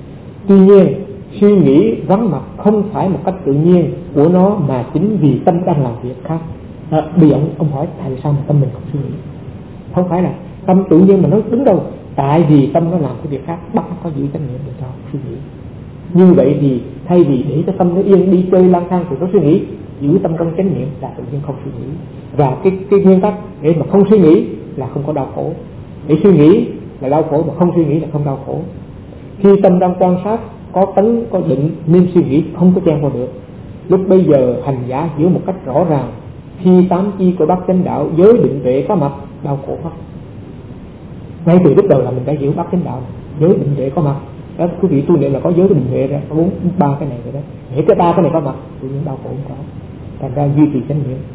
Speaker 1: Tuy nhiên suy nghĩ vắng mặt không phải một cách tự nhiên của nó, mà chính vì tâm đang làm việc khác. À, bây giờ ông, ông hỏi tại sao mà tâm mình không suy nghĩ? Không phải là tâm tự nhiên mà nó đứng đâu, tại vì tâm nó làm cái việc khác, bắt nó có giữ chánh niệm để cho suy nghĩ. Như vậy thì thay vì để cho tâm nó yên đi chơi lang thang thì nó suy nghĩ, giữ tâm trong chánh niệm là tự nhiên không suy nghĩ. Và cái cái nguyên tắc để mà không suy nghĩ là không có đau khổ, để suy nghĩ là đau khổ, mà không suy nghĩ là không đau khổ. Khi tâm đang quan sát có tấn có định nên suy nghĩ không có chen vào được. Lúc bây giờ hành giả hiểu một cách rõ ràng, khi tám chi của bát chánh đạo giới định tuệ có mặt, đau khổ hết. Ngay từ lúc đầu là mình đã hiểu bát chánh đạo, giới định tuệ có mặt. Đó, quý vị tu niệm là có giới định tuệ ra, có bốn ba cái này rồi đó. Nếu cái ba cái này có mặt thì những đau khổ không có. Thành ra duy trì chánh niệm.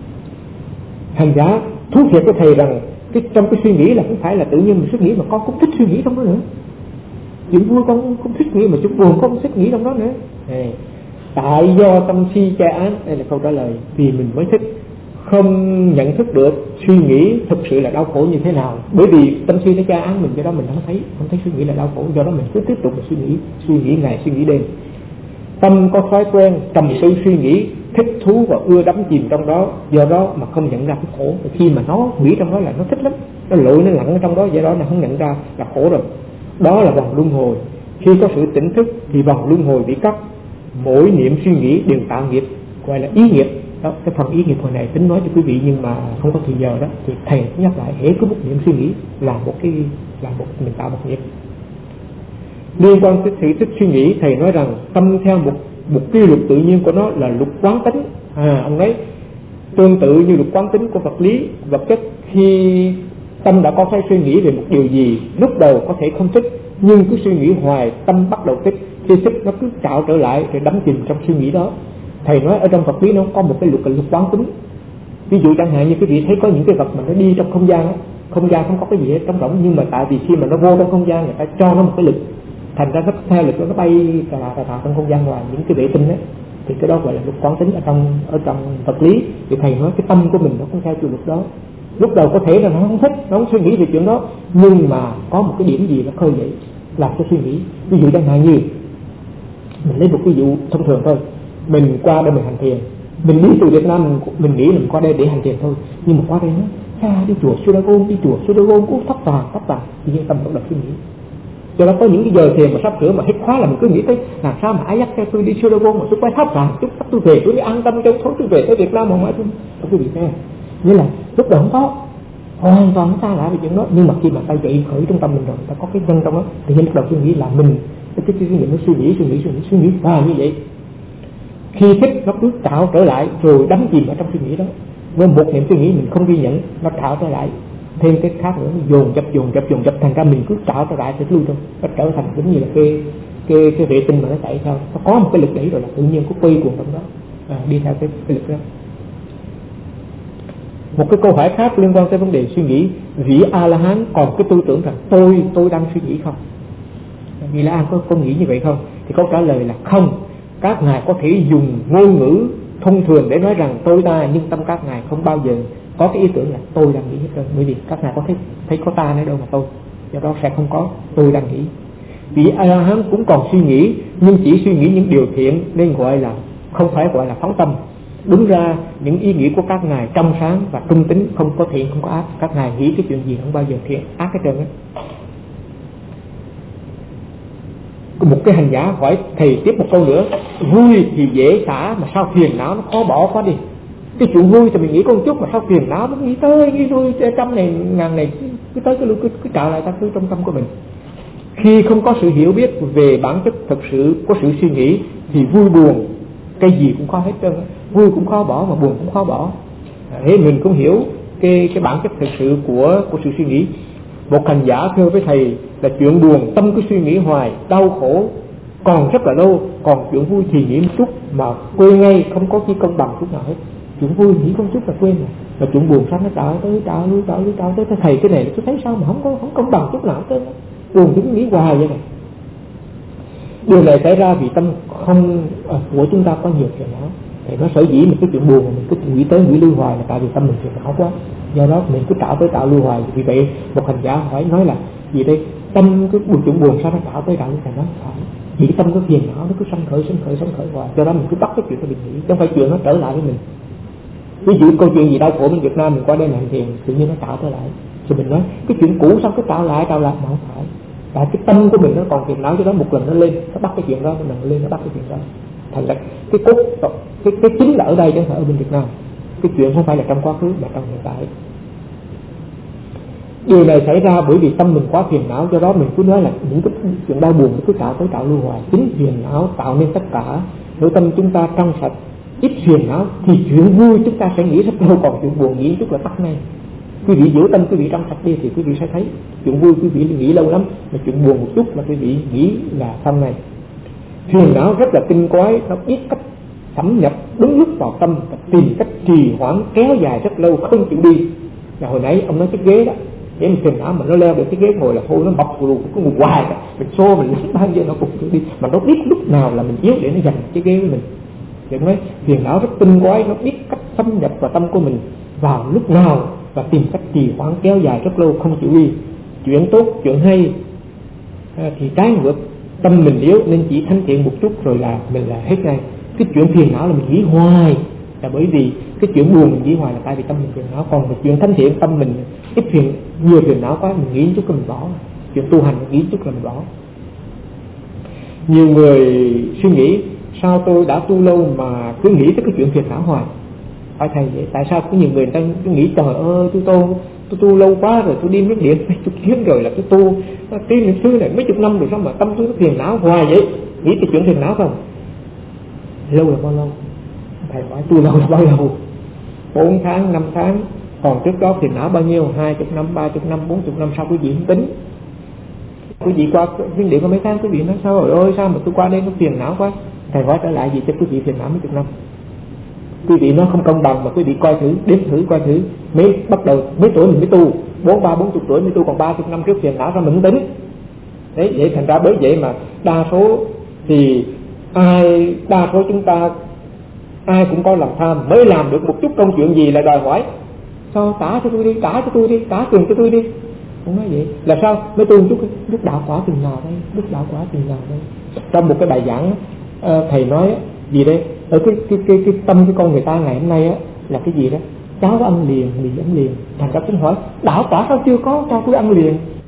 Speaker 1: Hành giả thú thiệt với thầy rằng cái trong cái suy nghĩ là không phải là tự nhiên mình suy nghĩ, mà con cũng thích suy nghĩ trong đó nữa. Chuyện vui con cũng thích nghĩ, mà chuyện buồn con cũng thích nghĩ trong đó nữa. Này, tại do tâm si che án, đây là câu trả lời, vì mình mới thích không nhận thức được suy nghĩ thực sự là đau khổ như thế nào. Bởi vì tâm si nó che án mình, do đó mình không thấy không thấy suy nghĩ là đau khổ, do đó mình cứ tiếp tục suy nghĩ, suy nghĩ ngày suy nghĩ đêm. Tâm có thói quen trầm tư suy nghĩ, thích thú và ưa đắm chìm trong đó, do đó mà không nhận ra cái khổ. Khi mà nó nghĩ trong đó là nó thích lắm, nó lội nó lặn ở trong đó, do đó là không nhận ra là khổ rồi. Đó là vòng luân hồi. Khi có sự tỉnh thức thì vòng luân hồi bị cắt. Mỗi niệm suy nghĩ đều tạo nghiệp, gọi là ý nghiệp. Đó, cái phần ý nghiệp hồi này tính nói cho quý vị, nhưng mà không có thời giờ đó thì thầy nhắc lại, hễ cứ một niệm suy nghĩ là một cái là một mình tạo một nghiệp. Liên quan tới sự tích suy nghĩ, thầy nói rằng tâm theo một một quy luật tự nhiên của nó là luật quán tính. À, ông nói tương tự như luật quán tính của vật lý vật chất, khi tâm đã có cái suy nghĩ về một điều gì, lúc đầu có thể không thích, nhưng cứ suy nghĩ hoài tâm bắt đầu thích. Khi thích nó cứ trạo trở lại rồi đắm chìm trong suy nghĩ đó. Thầy nói ở trong vật lý nó có một cái luật là luật quán tính. Ví dụ chẳng hạn như quý vị thấy có những cái vật mà nó đi trong không gian đó, không gian không có cái gì hết trống rỗng, nhưng mà tại vì khi mà nó vô trong không gian người ta cho nó một cái lực, thành ra nó theo lực nó bay cà cà cà trong không gian ngoài những cái vệ tinh đó, thì cái đó gọi là luật quán tính ở trong ở trong vật lý. Thì thầy nói cái tâm của mình nó cũng theo quy luật đó. Lúc đầu có thể là nó không thích, nó không suy nghĩ về chuyện đó, nhưng mà có một cái điểm gì nó khơi dậy làm cho suy nghĩ. Ví dụ chẳng hạn như mình lấy một ví dụ thông thường thôi, mình qua đây mình hành thiền, mình đi từ Việt Nam mình, mình nghĩ mình qua đây để hành thiền thôi, nhưng mà qua đây nó cha đi chùa Sudagon, đi chùa Sudagon cũng thắp vàng thắp vàng, thì nhiên tâm cũng đặt suy nghĩ. Cho đó có những cái giờ thiền mà sắp sửa mà hết khóa là mình cứ nghĩ tới làm sao mà ai dắt theo tôi đi Sudagon mà tôi quay thắp vàng chút sắp tôi về tôi mới an tâm cho thối tôi về tới Việt Nam mà mãi tôi tôi bị nghe. Như là lúc đầu không có, hoàn toàn xa lạ về chuyện đó, nhưng mà khi mà ta dậy khởi trong tâm mình rồi, ta có cái nhân trong đó, thì lúc đầu suy nghĩ là mình cái cái suy nghĩ nó suy nghĩ suy nghĩ suy nghĩ suy nghĩ và như vậy. Khi thích nó cứ tạo trở lại rồi đắm chìm ở trong suy nghĩ đó. Với một niệm suy nghĩ mình không ghi nhận, nó tạo trở lại thêm cái khác nữa, nó dồn dập dồn dập dồn dập, thành ra mình cứ tạo trở lại thì lưu trong nó trở thành giống như là cái cái cái vệ tinh mà nó chạy theo, nó có một cái lực đẩy rồi là tự nhiên có quay cuồng trong đó, à, đi theo cái, cái lực đó. Một cái câu hỏi khác liên quan tới vấn đề suy nghĩ, vị A La Hán còn cái tư tưởng rằng tôi tôi đang suy nghĩ không? Vị La Hán có, có nghĩ như vậy không? Thì câu trả lời là không. Các ngài có thể dùng ngôn ngữ thông thường để nói rằng tôi ta, nhưng tâm các ngài không bao giờ có cái ý tưởng là tôi đang nghĩ hết trơn, bởi vì các ngài có thấy thấy có ta nữa đâu mà tôi, do đó sẽ không có tôi đang nghĩ. Vị A La Hán cũng còn suy nghĩ, nhưng chỉ suy nghĩ những điều thiện nên gọi là không phải gọi là phóng tâm. Đúng ra những ý nghĩ của các ngài trong sáng và trung tính, không có thiện không có ác. Các ngài nghĩ cái chuyện gì không bao giờ thiện ác hết trơn á. Một cái hành giả hỏi thầy tiếp một câu nữa, vui thì dễ xả mà sao phiền não nó khó bỏ quá đi. Cái chuyện vui thì mình nghĩ có một chút, mà sao phiền não nó nghĩ tới nghĩ lui trăm này ngàn này cứ tới cái lui cứ, cứ trả lại ta cứ trong tâm của mình. Khi không có sự hiểu biết về bản chất thực sự của sự suy nghĩ thì vui buồn cái gì cũng khó hết trơn, vui cũng khó bỏ mà buồn cũng khó bỏ. Thế mình cũng hiểu cái cái bản chất thực sự của của sự suy nghĩ. Một hành giả thưa với thầy là chuyện buồn tâm cứ suy nghĩ hoài, đau khổ còn rất là lâu, còn chuyện vui thì nghĩ một chút mà quên ngay, không có chi công bằng chút nào hết. Chuyện vui nghĩ con chút là quên rồi, mà chuyện buồn sao nó tạo tới tạo tới tạo tới tạo tới thầy cái này tôi thấy sao mà không có không công bằng chút nào hết, buồn cứ nghĩ hoài vậy này. Điều này xảy ra vì tâm không à, của chúng ta có nhiều phiền não. Thì nó sở dĩ mình cái chuyện buồn mà mình cứ nghĩ tới nghĩ lưu hoài là tại vì tâm mình phiền não quá, do đó mình cứ tạo tới tạo lưu hoài. Vì vậy một hành giả hỏi nói là gì đây, tâm cứ buồn chuyện buồn sao nó tạo tới tạo lưu, phải nói phải, bị tâm cái phiền não nó cứ sanh khởi sanh khởi sanh khởi hoài, do đó mình cứ bắt cái chuyện đó mình nghĩ, không phải chuyện nó trở lại với mình. Ví dụ câu chuyện gì đau khổ bên Việt Nam mình qua đây làm thiền tự nhiên nó tạo trở lại, thì mình nói cái chuyện cũ sao cứ tạo lại tạo lại mà không phải, tại cái tâm của mình nó còn phiền não, cho đó một lần nó lên nó bắt cái chuyện đó, một lần nó lên nó bắt cái chuyện đó. Thành ra cái cốt cái cái chính là ở đây chứ không phải ở bên Việt Nam, cái chuyện không phải là trong quá khứ mà trong hiện tại. Điều này xảy ra bởi vì tâm mình quá phiền não, do đó mình cứ nói là những cái chuyện đau buồn nó cứ tạo tới tạo lưu hoài. Chính phiền não tạo nên tất cả. Nếu tâm chúng ta trong sạch, ít phiền não thì chuyện vui chúng ta sẽ nghĩ rất lâu, còn chuyện buồn nghĩ chút là tắt ngay. Quý vị giữ tâm quý vị trong sạch đi thì quý vị sẽ thấy chuyện vui quý vị nghĩ lâu lắm, mà chuyện buồn một chút là quý vị nghĩ là xong này. Phiền não rất là tinh quái, nó biết cách thẩm nhập đúng lúc vào tâm, tìm cách trì hoãn kéo dài rất lâu không chịu đi. Và hồi nãy ông nói cái ghế đó, để mình phiền não mà nó leo được cái ghế ngồi là thôi nó mập luôn, cứ ngồi hoài cả. Mình xô mình lắm bao giờ nó cũng chịu đi, mà nó biết lúc nào là mình yếu để nó giành cái ghế của mình. Vậy nói phiền não rất tinh quái, nó biết cách xâm nhập vào tâm của mình vào lúc nào và tìm cách trì hoãn kéo dài rất lâu không chịu đi. Chuyện tốt chuyện hay à, thì trái ngược, tâm mình yếu nên chỉ thanh thiện một chút rồi là mình là hết ngay. Cái chuyện phiền não là mình nghĩ hoài là bởi vì cái chuyện buồn mình nghĩ hoài là tại vì tâm mình phiền não, còn một chuyện thanh thiện tâm mình ít phiền, nhiều phiền não quá mình nghĩ chút là mình bỏ, chuyện tu hành mình nghĩ chút là mình bỏ. Nhiều người suy nghĩ sao tôi đã tu lâu mà cứ nghĩ tới cái chuyện phiền não hoài, phải thầy vậy? Tại sao có nhiều người ta cứ nghĩ trời ơi tôi tu tôi tu lâu quá rồi, tôi đi miếng điện mấy chục tiếng rồi là tôi tu cái niệm xứ này mấy chục năm rồi, sao mà tâm tôi nó phiền não hoài vậy? Nghĩ tới chuyện phiền não không? Lâu là bao lâu? Thầy hỏi tu lâu là bao lâu? Bốn tháng, năm tháng, còn trước đó phiền não bao nhiêu? Hai chục năm, ba chục năm, bốn chục năm, sao quý vị không tính? Quý vị qua miếng điện có mấy tháng quý vị nói sao rồi ơi sao mà tôi qua đây nó phiền não quá? Thầy hỏi trở lại gì cho quý vị phiền não mấy chục năm? Quý vị nó không công bằng mà quý vị coi thử, đếm thử coi thử, mấy bắt đầu mấy tuổi mình mới tu, bốn ba bốn chục tuổi mới tu, còn ba chục năm trước phiền não sao mình không tính? Đấy, vậy thành ra bởi vậy mà đa số thì ai đa số chúng ta ai cũng có lòng tham, mới làm được một chút công chuyện gì là đòi hỏi sao trả cho tôi đi, trả cho tôi đi, trả tiền cho tôi đi. Không nói vậy là sao mới tu chút lúc đạo quả từng nào đây, lúc đạo quả từng nào đây. Trong một cái bài giảng thầy nói gì đây, ở cái cái cái cái tâm cái con người ta ngày hôm nay á là cái gì đó, cháo ăn liền, mì ăn liền. Thành ra tôi hỏi đạo quả sao chưa có cho tôi ăn liền?